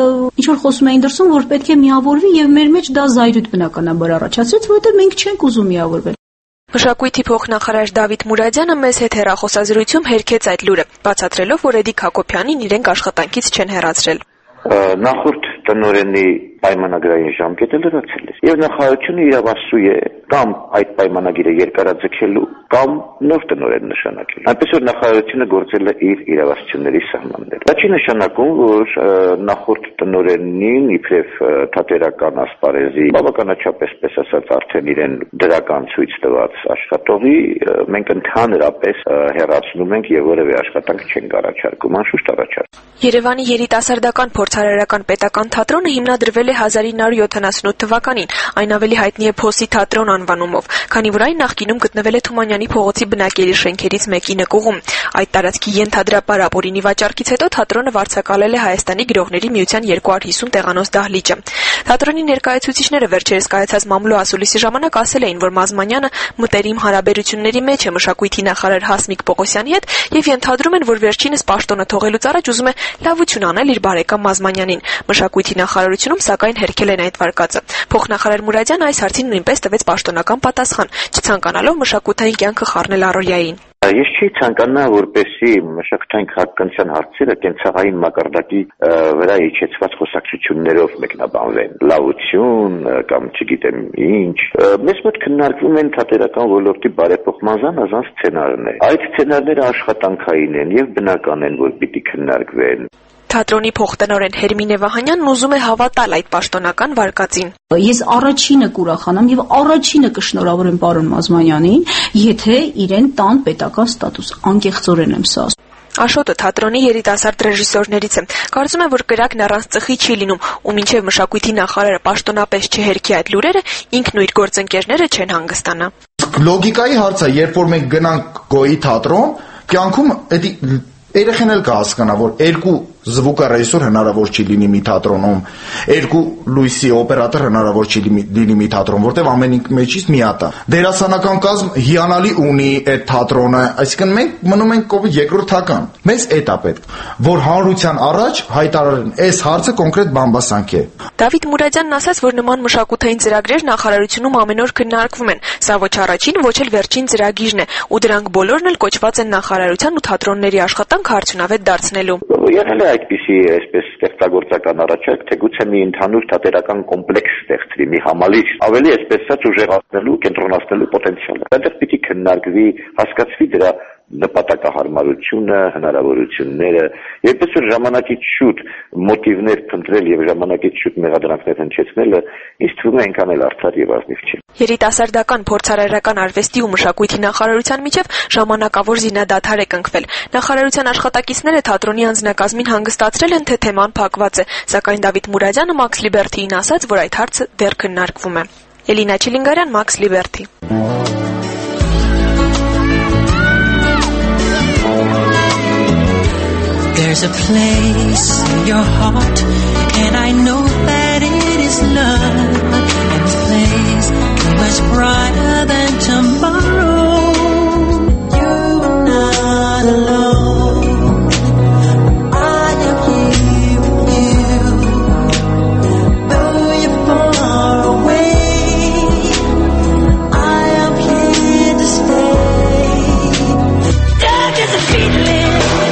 էին դրսում որ պետք է միավորվի եւ մեր մեջ դա զայրույթ բնականաբար առաջացրեց որովհետեւ մենք չենք ուզում միավորվել Մշակույթի փոխնախարար Դավիթ Մուրադյանը մեծ հետ հեռախոսազրույցում հերքեց այդ լուրը, բացատրելով, որ Էդիկ Հակոբյանին իրենք աշխատանքից չեն հեռացրել։ Նախորդ տնօրենի պայմանագրային ժամկետը լրացել է եւ նախարարությունը իրավասու է կամ այդ պայմանագիրը երկարաձգելու կամ նոր տնօրեն նշանակել այնպես որ նախարարությունը գործել է իր իրավասությունների սահմանները դա չի նշանակում որ նախորդ տնօրենին իբրև թատերական ասպարեզի բավականաչափ պես ասած արդեն իրեն դրական ցույց տված աշխատողի մենք ընդհանրապես հեռացնում ենք եւ որևէ աշխատանք չենք առաջարկում անշուշտ առաջարկ Երևանի երիտասարդական փորձարարական պետական թատրոնը հիմնադրվել է 1978 թվականին այն ավելի հայտնի է Փոսի թատրոն անվանումով քանի որ այն նախկինում գտնվել է Թումանյանի փողոցի բնակելի շենքերից մեկի նկուղում այդ տարածքի ենթադրաբար ապօրինի վաճառքից հետո թատրոնը վարձակալել է Հայաստանի գրողների միության 250 տեղանոց դահլիճը թատրոնի ներկայացուցիչները վերջերս կայացած մամլո ասուլիսի ժամանակ ասել էին որ Մազմանյանը մտերիմ հարաբերությունների մեջ է մշակույթի նախարար Հասմիկ Պողոսյանի հետ եւ ենթադրում են որ վերջինս պաշտոնը թողելուց առաջ ուզում է լավություն անել իր բարեկամ Մազմանյանին մշակույթի նախարարությունում սակայն հերքել են այդ վարկածը փոխնախարար Մուրադյանը այս հարցին նույնպես տվեց պաշտոնական պատասխան չցանկանալով մշակութային կյանքը խառնել առօրյային Ես չի ցանկանա որպեսի մշակութային քաղաքականության հարցերը կենցաղային մակարդակի վրա իջեցված խոսակցություններով մեկնաբանվեն լավություն կամ չգիտեմ ինչ մեզ մոտ քննարկվում են թատերական ոլորտի բարեփոխման զանազան սցենարներ այդ սցենարները աշխատանքային են եւ բնական են որ պիտի քննարկվեն Թատրոնի փոխտնօրեն Հերմինե Վահանյանն ուզում է հավատալ այդ պաշտոնական վարկածին։ Ես առաջինը կուրախանամ եւ առաջինը կշնորհավորեմ պարոն Մազմանյանին, եթե իրեն տան պետական ստատուս անկեղծորեն եմ սա Աշոտը թատրոնի երիտասարդ ռեժիսորներից է։ Կարծում եմ, որ կրակն առանց ծխի չի լինում, ու մինչև մշակույթի նախարարը պաշտոնապես չհերքի այդ լուրերը, ինքն ու իր գործընկերները չեն հանգստանա։ Լոգիկայի հարց է, երբ որ մենք գնանք Գոյի թատրոն, կյանքում երեխեն էլ կհասկանա, որ երկու զվուկառեժիսոր հնարավոր չի լինի մի թատրոնում, երկու լույսի օպերատոր հնարավոր չի լինի մի թատրոն, որտեղ ամեն մեջից մի հատ է։ Դերասանական կազմ հիանալի ունի այդ թատրոնը, այսինքն մենք մնում ենք կողմի երկրորդական։ Մեզ էդ է պետք, որ հանրության առաջ հայտարարեն, այս հարցը կոնկրետ բամբասանք է։ Դավիթ Մուրադյանն ասաց, որ նման մշակութային ծրագրեր նախարարությունում ամեն օր քննարկվում են։ Սա ոչ առաջին, ոչ էլ վերջին ծրագիրն է, ու դրանք բոլորն էլ կոչված են նախարարության ու թատրոնների աշխատանքը արդյունավետ դարձնելու։ Եղել է այդպիսի այսպես ստեղծագործական առաջարկ, թե գուցե մի ընդհանուր թատերական կոմպլեքս ստեղծվի, մի համալիր, ավելի այսպես ասած ուժեղացնելու, կենտրոնացնելու պոտենցիալը։ Այդտեղ պիտի քննարկվի, հասկացվի դրա նպատակահարմարությունը, հնարավորությունները, երբես որ ժամանակից շուտ մոտիվներ փնտրել եւ ժամանակից շուտ մեղադրանքներ հնչեցնելը ինձ թվում է այնքան էլ արդար եւ ազնիվ չի։ Երիտասարդական փորձարարական արվեստի ու մշակույթի նախարարության միջև ժամանակավոր զինադադար է կնքվել։ Նախարարության աշխատակիցները թատրոնի անձնակազմին հանգստացրել են, թե թեման փակված է, սակայն Դավիթ Մուրադյանը Մաքս Լիբերթիին ասաց, որ այդ հարցը դեռ քննարկվում է։ Էլինա Չիլինգարյան, Մաքս Լիբերթի։ There's a place in your heart, and I know that it is love. And this place is much brighter than tomorrow. You're not alone. I am here with you. Though you're far away, I am here to stay. Dark as a feeling.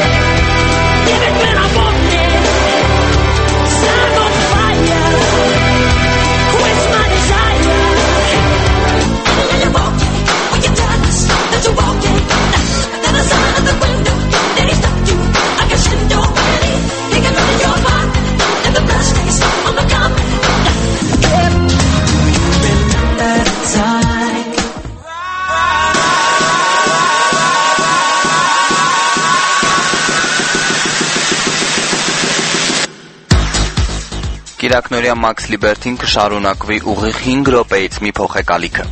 Կիրակնորյա Մաքս Լիբերթին կշարունակվի ուղիղ 5 րոպեից մի փոխեկալիքը։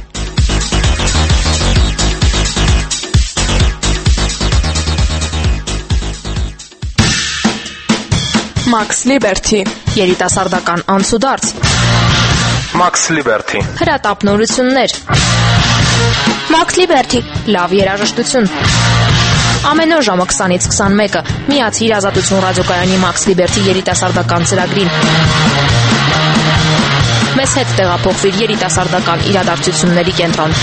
Max Liberty երիտասարդական անցուդարձ Max Liberty հրատապնորություններ Max Liberty լավ երաժշտություն ամեն օր ժամը 20-ից 21-ը միացիր Ազատություն ռադիոկայանի Max Liberty երիտասարդական ծրագրին մեզ հետ տեղափոխվիր երիտասարդական իրադարձությունների կենտրոն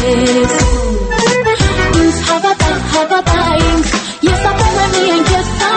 Yes, I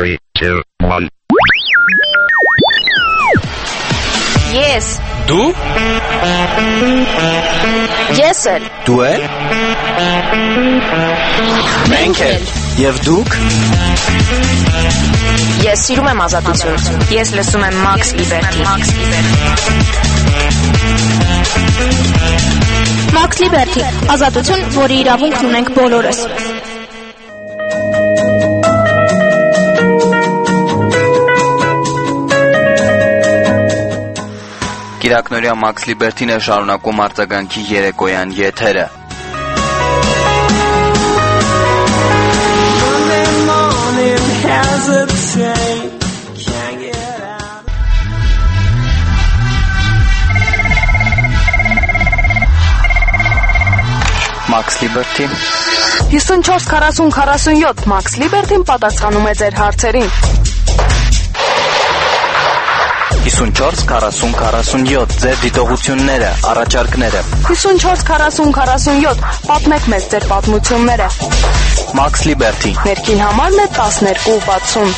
3, 2, 1. Ես։ Դու։ Ես էլ։ Դու էլ։ Մենք էլ։ Եվ դուք։ Ես սիրում եմ ազատություն։ Ես լսում եմ Max Liberty։ Max Liberty, ազատություն, որի իրավունքն ունենք բոլորս։ Կիրակնորյա Max Liberty-ն է շարունակում արձագանքի երեկոյան եթերը։ Max Liberty 54-40-47 Max Liberty-ն պատասխանում է ձեր հարցերին։ 54-40-47 ձեր դիտողությունները, առաջարկները։ 54-40-47 պատմեք մեզ ձեր պատմությունները։ Max Liberty Ներքին համարն է 1260։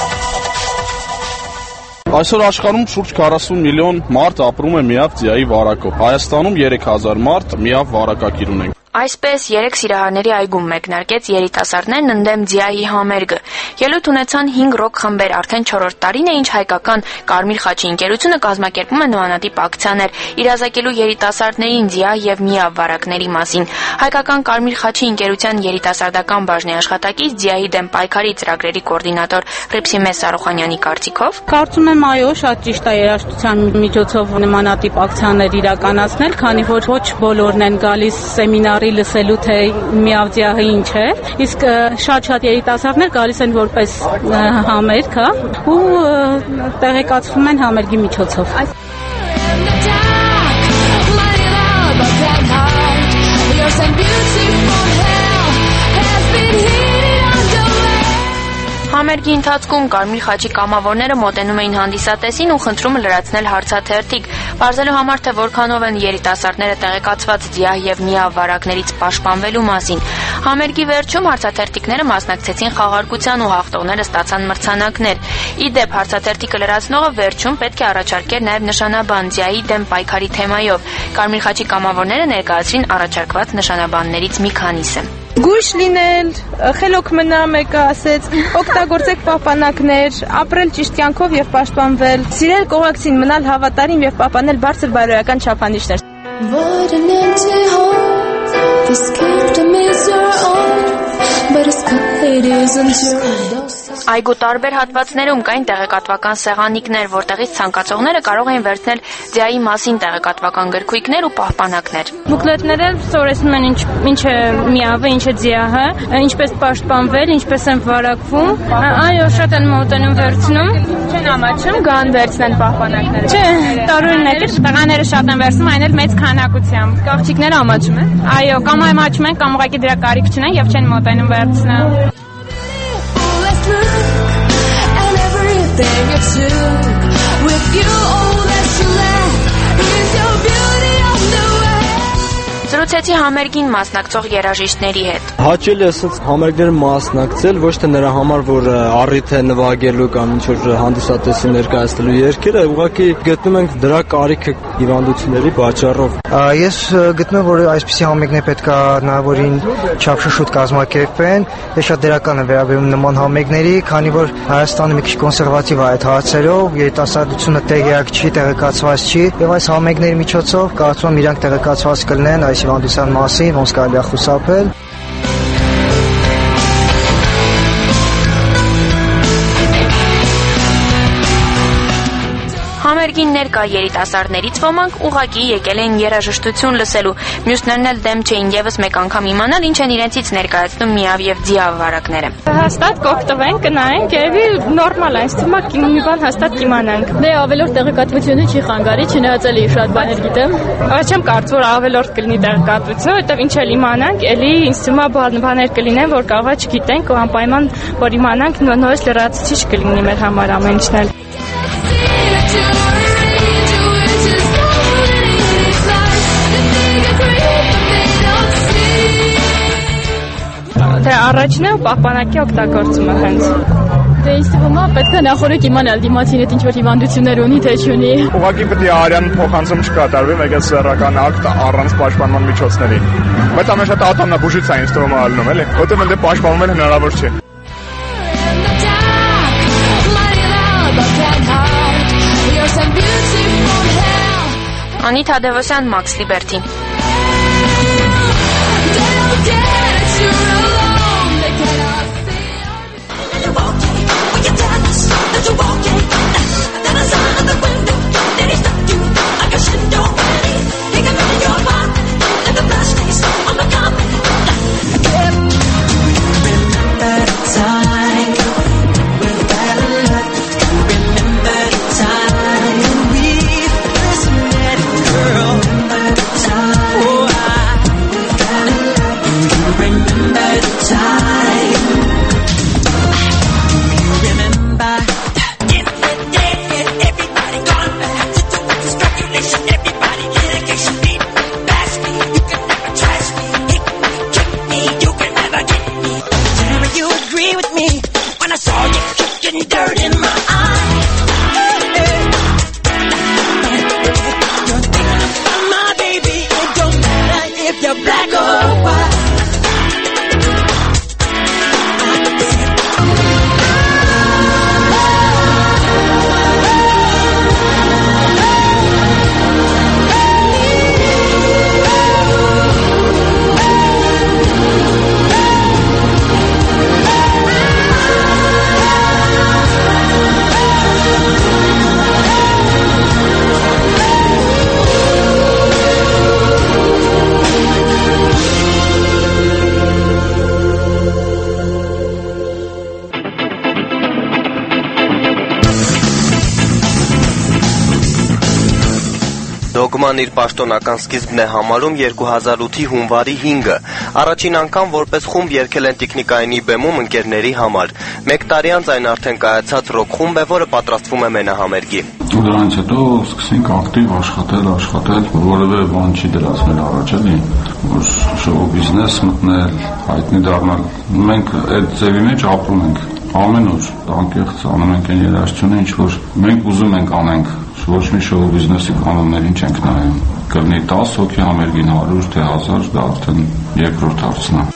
Այսօր աշխարհում շուրջ 40 միլիոն մարդ ապրում է միավ ձիայի վարակով։ Հայաստանում 3000 մարդ միավ վարակակիր ունենք։ Այսպես 3 սիրահարների այգում մեկնարկեց երիտասարդներն ընդդեմ ձիայի համերգը։ Ելույթ ունեցան 5 ռոք խմբեր, արդեն 4-րդ տարին է, ինչ հայկական Կարմիր խաչի ընկերությունը կազմակերպում է նմանատիպ ակցիաներ, իրազեկելու երիտասարդներին ձիա եւ միավ վարակների մասին։ Հայկական Կարմիր խաչի ընկերության երիտասարդական բաժնի աշխատակից ձիայի դեմ պայքարի ծրագրերի կոորդինատոր Ռիփսիմե Սարոխանյանի կարծիքով կարծում եմ այո, շատ ճիշտ է երաժշտության միջոցով նմանատիպ ակցիաներ իրականացնել, քանի որ ոչ բոլորն են գալիս սեմինար լսելու թե միավ ձիահը ինչ է, իսկ շատ երիտասարդներ գալիս են որպես համերգ, ու տեղեկացվում են համերգի միջոցով։ Համերգի ընթացքում Կարմիր խաչի կամավորները մոտենում էին հանդիսատեսին ու խնդրում լրացնել հարցաթերթիկ, բարձելու համար թե որքանով են երիտասարդները տեղեկացված ձիա եւ միավ վարակներից պաշտպանվելու մասին։ Համերգի վերջում հարցաթերթիկները մասնակցեցին խաղարկության ու հաղթողները ստացան մրցանակներ։ Ի դեպ հարցաթերթիկը լրացնողը վերջում պետք է առաջարկեր նաեւ նշանաբան ձիայի դեմ պայքարի թեմայով։ Կարմիր խաչի կամավորները ներկայացրին առաջարկված նշանաբաններից մի քանիսը։ Գույշ լինել, խելոք մնա մեկը ասեց, օգտագործեք պահպանակներ, ապրել ճիշտ կյանքով եւ պաշտպանվել, սիրել կողակցին, մնալ հավատարիմ եւ պահպանել բարձր բարոյական չափանիշներ։ What an empty home, this kingdom is your own, but it's good it isn't yours. Այգու տարբեր հատվածներում կային տեղեկատվական սեղանիկներ, որտեղից ցանկացողները կարող էին վերցնել ձիայի մասին տեղեկատվական գրքույկներ ու պահպանակներ։ Բուկլետները սովորեցնում են ինչ է միավը, ինչ է ձիահը, ինչպես պաշտպանվել, ինչպես են վարակվում։ Այո, շատ են մոտենում վերցնում։ Չեն ամաչում, գան վերցնեն պահպանակները։ Չէ, տարօրինակ է, տղաները շատ են վերցնում, այն էլ մեծ քանակությամբ։ Աղջիկները ամաչում են։ Այո, կամ ամաչում են, կամ ուղղակի դրա կարիք չունեն եւ չեն մոտենում վերցնել։ And everything you took with you, all that you left is your beauty on the way. Զրուցեցի համերգին մասնակցող երաժիշտների հետ։ Հաճելի է ասած համերգները մասնակցել, ոչ թե նրա համար, որ առիթ է նվագելու կամ ինչ որ հանդիսատեսի ներկայացնելու երգերը, ուղղակի գտնում ենք դրա կարիքը հիվանդությունների պատճառով։ Ես գտնում եմ, որ այսպիսի համերգներ պետք է հնարավորին չափշուշ կազմակերպեն։ Ես շատ դրական եմ վերաբերում նման համերգների, քանի որ Հայաստանը մի քիչ կոնսերվատիվ է այդ հարցերով, երիտասարդությունը տեղյակ չի, տեղեկացված չի, եւ այս համերգների միջոցով կարծում եմ իրանք տեղեկացված կլինեն այս հիվանդության մասին, ոնց կարելի է խուսափել։ Համերգին ներկա երիտասարդներից ոմանք ուղղակի եկել են երաժշտություն լսելու, մյուսներն էլ դեմ չէին եւս մեկ անգամ իմանալ ինչ են իրենցից ներկայացնում միավ եւ ձիավ վարակները։ Հաստատ կօգտվենք, կնայենք, եւ նորմալ է, ինձ թվում է մի բան հաստատ կիմանանք։ Դե ավելորդ տեղեկատվությունը չի խանգարի, չնայած էլի շատ բաներ գիտեմ։ Չեմ կարծում, որ ավելորդ կլինի տեղեկատվությունը, որտեւ ինչ էլ իմանանք, էլի ինձ թվում է բաներ կլինեն, որ կարողա չգիտենք ու անպայման որ իմանանք, նորից լրացուցիչ կլինի մեր համար ամեն ինչն էլ։ Դե առաջինը պահպանակի օգտագործումը հենց։ Դե ինձ թվում է պետք է նախորդ իմանալ դիմացին հետ ինչ որ հիվանդություններ ունի թե չունի։ Ուղղակի պետք է արյան փոխանցում չկատարվի մեկ էլ սեռական ակտ առանց պաշտպանման միջոցների։ Բայց ամեն շատ ատամնաբուժից է ինձ թվում ալնում էլի, որտեղ ընդ պաշտպանվել հնարավոր չէ։ Անի Թադևոսյան, Մաքս Լիբերթի։ Դոգման իր պաշտոնական սկիզբն է համարում 2008-ի հունվարի 5-ը։ Առաջին անգամ որպես խումբ երգել են Տիկնիկայինի բեմում ընկերների համար։ Մեկ տարի անց այն արդեն կայացած ռոք խումբ է, որը պատրաստվում է մենահամերգի։ Դրանից հետո սկսենք ակտիվ աշխատել, որևէ բան չի դրած մեր առաջ էլի, որ շոու բիզնես մտնել, հայտնի դառնալ։ Մենք այդ ձևի մեջ ապրում ենք։ Ամեն օր անկեղծ անում ենք այն երաժշտությունը, ինչ որ մենք ուզում ենք անենք, ոչ մի շոու բիզնեսի կանոններին չենք նայում։ Կլինի 10 հոգի համերգին 100 թե 1000, դա արդեն երկրորդ հարցն է։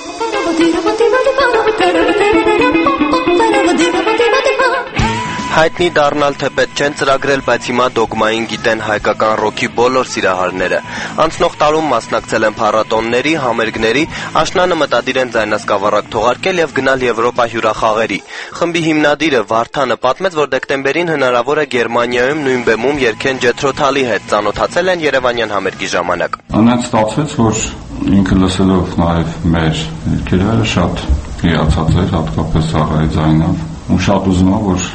Հայտնի դառնալ թե պետք չեն ծրագրել, բայց հիմա Դոգմային գիտեն հայկական ռոքի բոլոր սիրահարները։ Անցնող տարում մասնակցել են փառատոնների, համերգների, աշնանը մտադիր են ձայնասկավառակ թողարկել եւ գնալ Եվրոպա հյուրախաղերի։ Խմբի հիմնադիրը Վարդանը պատմեց, որ դեկտեմբերին հնարավոր է Գերմանիայում նույն բեմում երգեն Ջեթրո Թալի հետ, ծանոթացել են Երևանյան համերգի ժամանակ։ Անց ստացվեց, որ ինքը լսելով նաեւ մեր երգերը շատ հիացած էր, հատկապես Սարայի ձայնով, ու շատ ուզում է, որ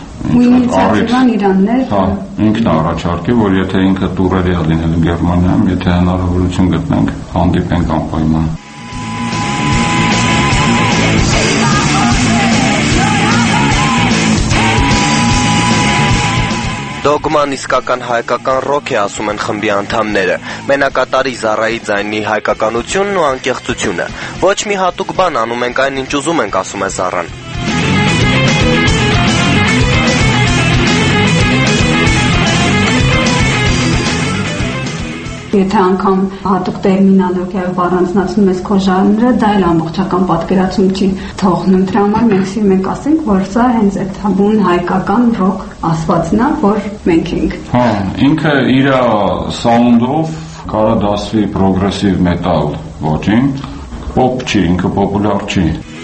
ինքն առաջարկի, որ եթե ինքը տուրերի է լինել Գերմանիայում, եթե հնարավորություն գտնենք, հանդիպենք անպայման։ Դոգման իսկական հայկական ռոք է, ասում են խմբի անդամները։ Մենակատարի Զարայի ձայնի հայկականությունն ու անկեղծությունը։ Ոչ մի հատուկ բան, անում ենք այն, ինչ ուզում ենք, ասում է Զարան։ Եթե անգամ հատուկ տերմինոլոգիայով առանձնացնում ես քո ժանրը, դա էլ ամբողջական պատկերացում չի թողնում։ Դրա համար մենք սիրում ենք ասենք, որ սա հենց այդ բուն հայկական ռոք ասվածն է, որ մենք ենք։ Հա, ինքը իր սաունդով կարա դասվի պրոգրեսիվ մետալ ոճին, պոպ չի, ինքը պոպուլար չի։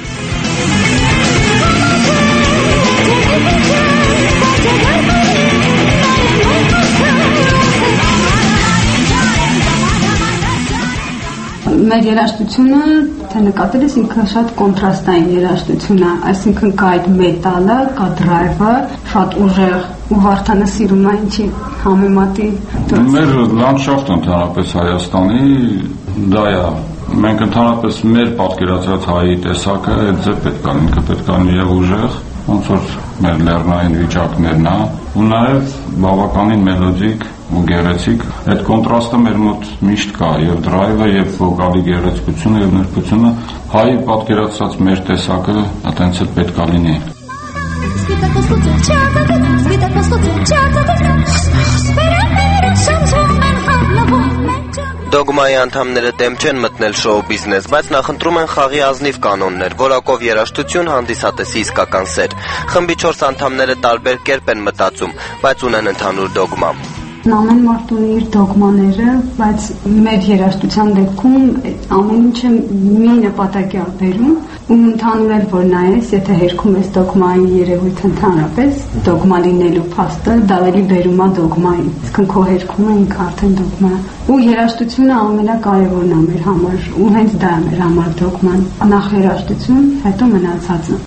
Մեր երաժշտությունը, թե նկատել ես, ինքը շատ կոնտրաստային երաժշտություն է, այսինքն կա այդ մետալը, կա դրայվը, շատ ուժեղ, ու Վարդանը սիրում է ինչի համեմատի։ Մեր լանդշաֆտը ընդհանրապես Հայաստանի դա է, մենք ընդհանրապես մեր պատկերացրած հայի տեսակը այդ ձև պետք է, ինքը պետք է եւ ուժեղ, ոնց որ մեր լեռնային վիճակներն է, ու նաեւ բավականին մելոդիկ ու գեղեցիկ, այդ կոնտրաստը մեր մոտ միշտ կա, եւ դրայվը, եւ վոկալի գեղեցկությունը, եւ նրբությունը, հայի պատկերացրած մեր տեսակը այդպես էլ պետք է լինի։ Դոգմայի անդամները դեմ չեն մտնել շոու բիզնես, բայց նախընտրում են խաղի ազնիվ կանոններ, որակով երաժշտություն, հանդիսատեսի իսկական սեր։ Խմբի 4 անդամները տարբեր կերպ են մտածում, բայց ունեն ընդհանուր դոգմա։ Ամեն մարդ ունի իր դոգմաները, բայց մեր երաժշտության դեպքում ամեն ինչը մի նպատակի է բերում ու ընդհանուր էլ որ նայես, եթե հերքում ես դոգմայի երևույթ ընդհանրապես, դոգմա լինելու փաստը դա ավելի բերում է դոգմային, իսկ քո հերքումը ինքը արդեն դոգմա է։ Ու երաժշտությունը ամենակարևորն է մեր համար, ու հենց դա է մեր համար դոգման։ Նախ երաժշտություն, հետո մնացածը։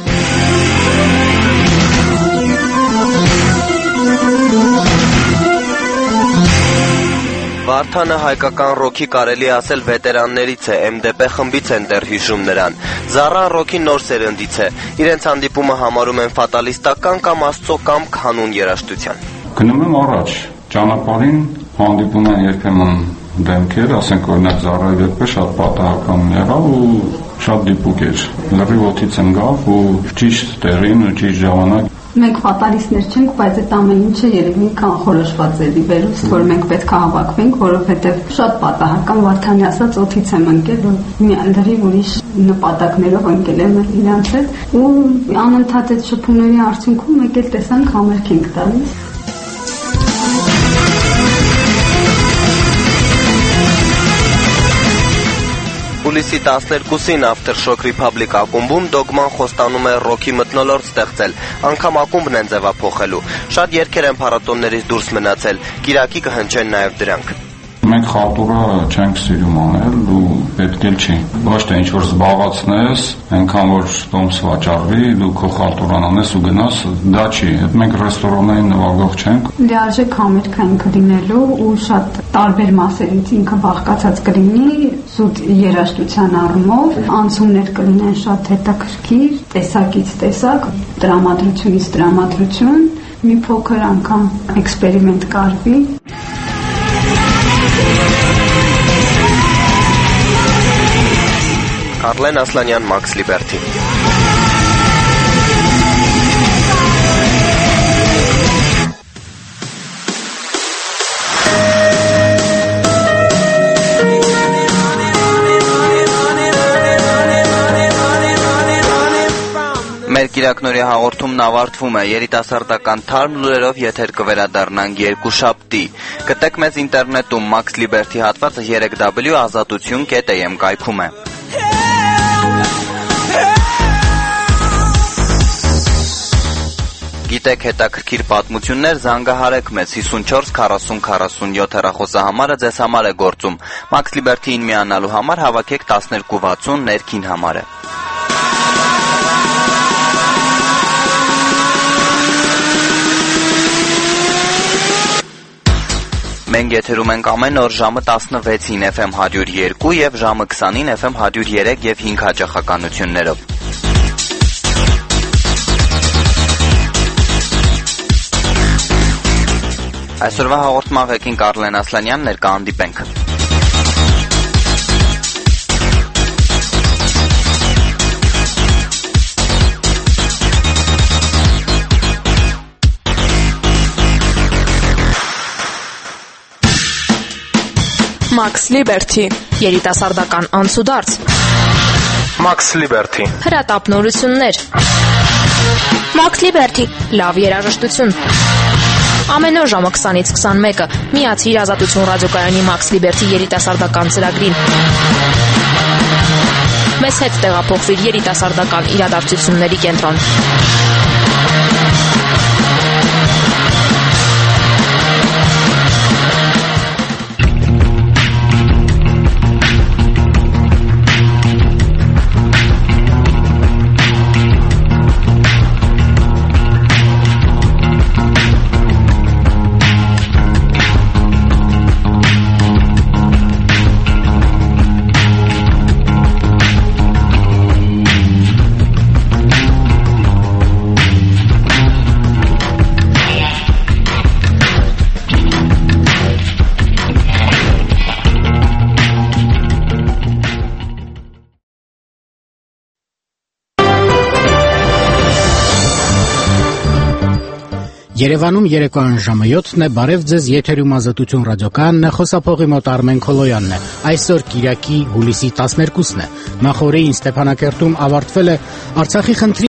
Վարդանը հայկական ռոքի կարելի ասել վետերաններից է, MDP խմբից են դեռ հիշում նրան։ Զառան ռոքի նոր սերնդից է, իրենց հանդիպումը համարում են ֆատալիստական կամ աստծո կամ հանուն երաժշտության։ Գնում եմ առաջ, ճանապարհին հանդիպում են երբեմն դեմքեր, ասենք օրինակ Զառայի դեպքը շատ պատահական եղավ ու շատ դիպուկ էր։ Լրիվ օդից ընկավ ու ճիշտ տեղին ու ճիշտ ժամանակ։ Մենք ֆատալիստներ չենք, բայց այդ ամեն ինչը երևի կանխորոշված է դիվերուս, որ մենք պետք է հավաքվենք, որովհետև շատ պատահական Վարդանի ասած օդից եմ ընկել ու լրիվ ուրիշ նպատակներով ընկել եմ իրանց հետ ու անընդհատ այդ շփումների արդյունքում մեկ էլ տեսանք համերգ ենք տալիս։ Հուլիսի 12-ին Aftershock Republic ակումբում Դոգման խոստանում է ռոքի մթնոլորտ ստեղծել, անգամ ակումբն են ձևափոխելու։ Շատ երգեր են փառատոններից դուրս մնացել, կիրակի կհնչեն նաև դրանք։ Մենք խալտուրա չենք սիրում անել ու պետք էլ չի։ Ոչ թե ինչ-որ զբաղացնես, այնքան որ տոմս վաճառվի, դու քո խալտուրան անես ու գնաս, դա չի։ Այդ մենք ռեստորանային նվագող չենք։ Լիարժեք համերգ է ինքը լինելու ու շատ տարբեր մասերից ինքը բաղկացած կլինի, զուտ երաժշտության առումով, անցումներ կլինեն շատ հետաքրքիր, տեսակից տեսակ, տրամադրությունից տրամադրություն, մի փոքր անգամ էքսպերիմենտ կարվի։ Արլեն Ասլանյան, Max Liberty։ Մեր կիրակնորի հաղորդումն ավարտվում է, երիտասարդական թարմ լուրերով եթեր կվերադառնանք երկուշաբթի։ Գտեք մեզ ինտերնետում Max Liberty հատվածը 3w.azatutun.am կայքում է։ Գիտեք հետաքրքիր պատմություններ, զանգահարեք մեզ 54 40 47 հեռախոսահամարը ձեզ համար է գործում։ Max Liberty-ին միանալու համար հավաքեք 1260 ներքին համարը։ Մենք եթերում ենք ամեն օր ժամը 16-ին FM 102 եւ ժամը 20-ին FM 103 եւ 5 հաճախականություններով։ Այսօրվա հաղորդման ղեկին Արլեն Ասլանյան, ներկա հանդիպենք։ Max Liberty, երիտասարդական անցուդարձ։ Max Liberty, հրատապնորություններ։ Max Liberty, լավ երաժշտություն։ ամեն օր ժամը 20-ից 21-ը միացիր Ազատություն ռադիոկայանի Max Liberty երիտասարդական ծրագրին։ Մեզ հետ տեղափոխվիր երիտասարդական իրադարձությունների կենտրոն։ Երևանում երեկոյան ժամը 7-ն է, բարև ձեզ, եթերում Ազատություն ռադիոկայանն է, խոսափողի մոտ Արմեն Քոլոյանն է։ Այսօր Կիրակի հուլիսի 12-ն է։ Նախորդին Ստեփանակերտում ավարտվել է Արցախի խնդրի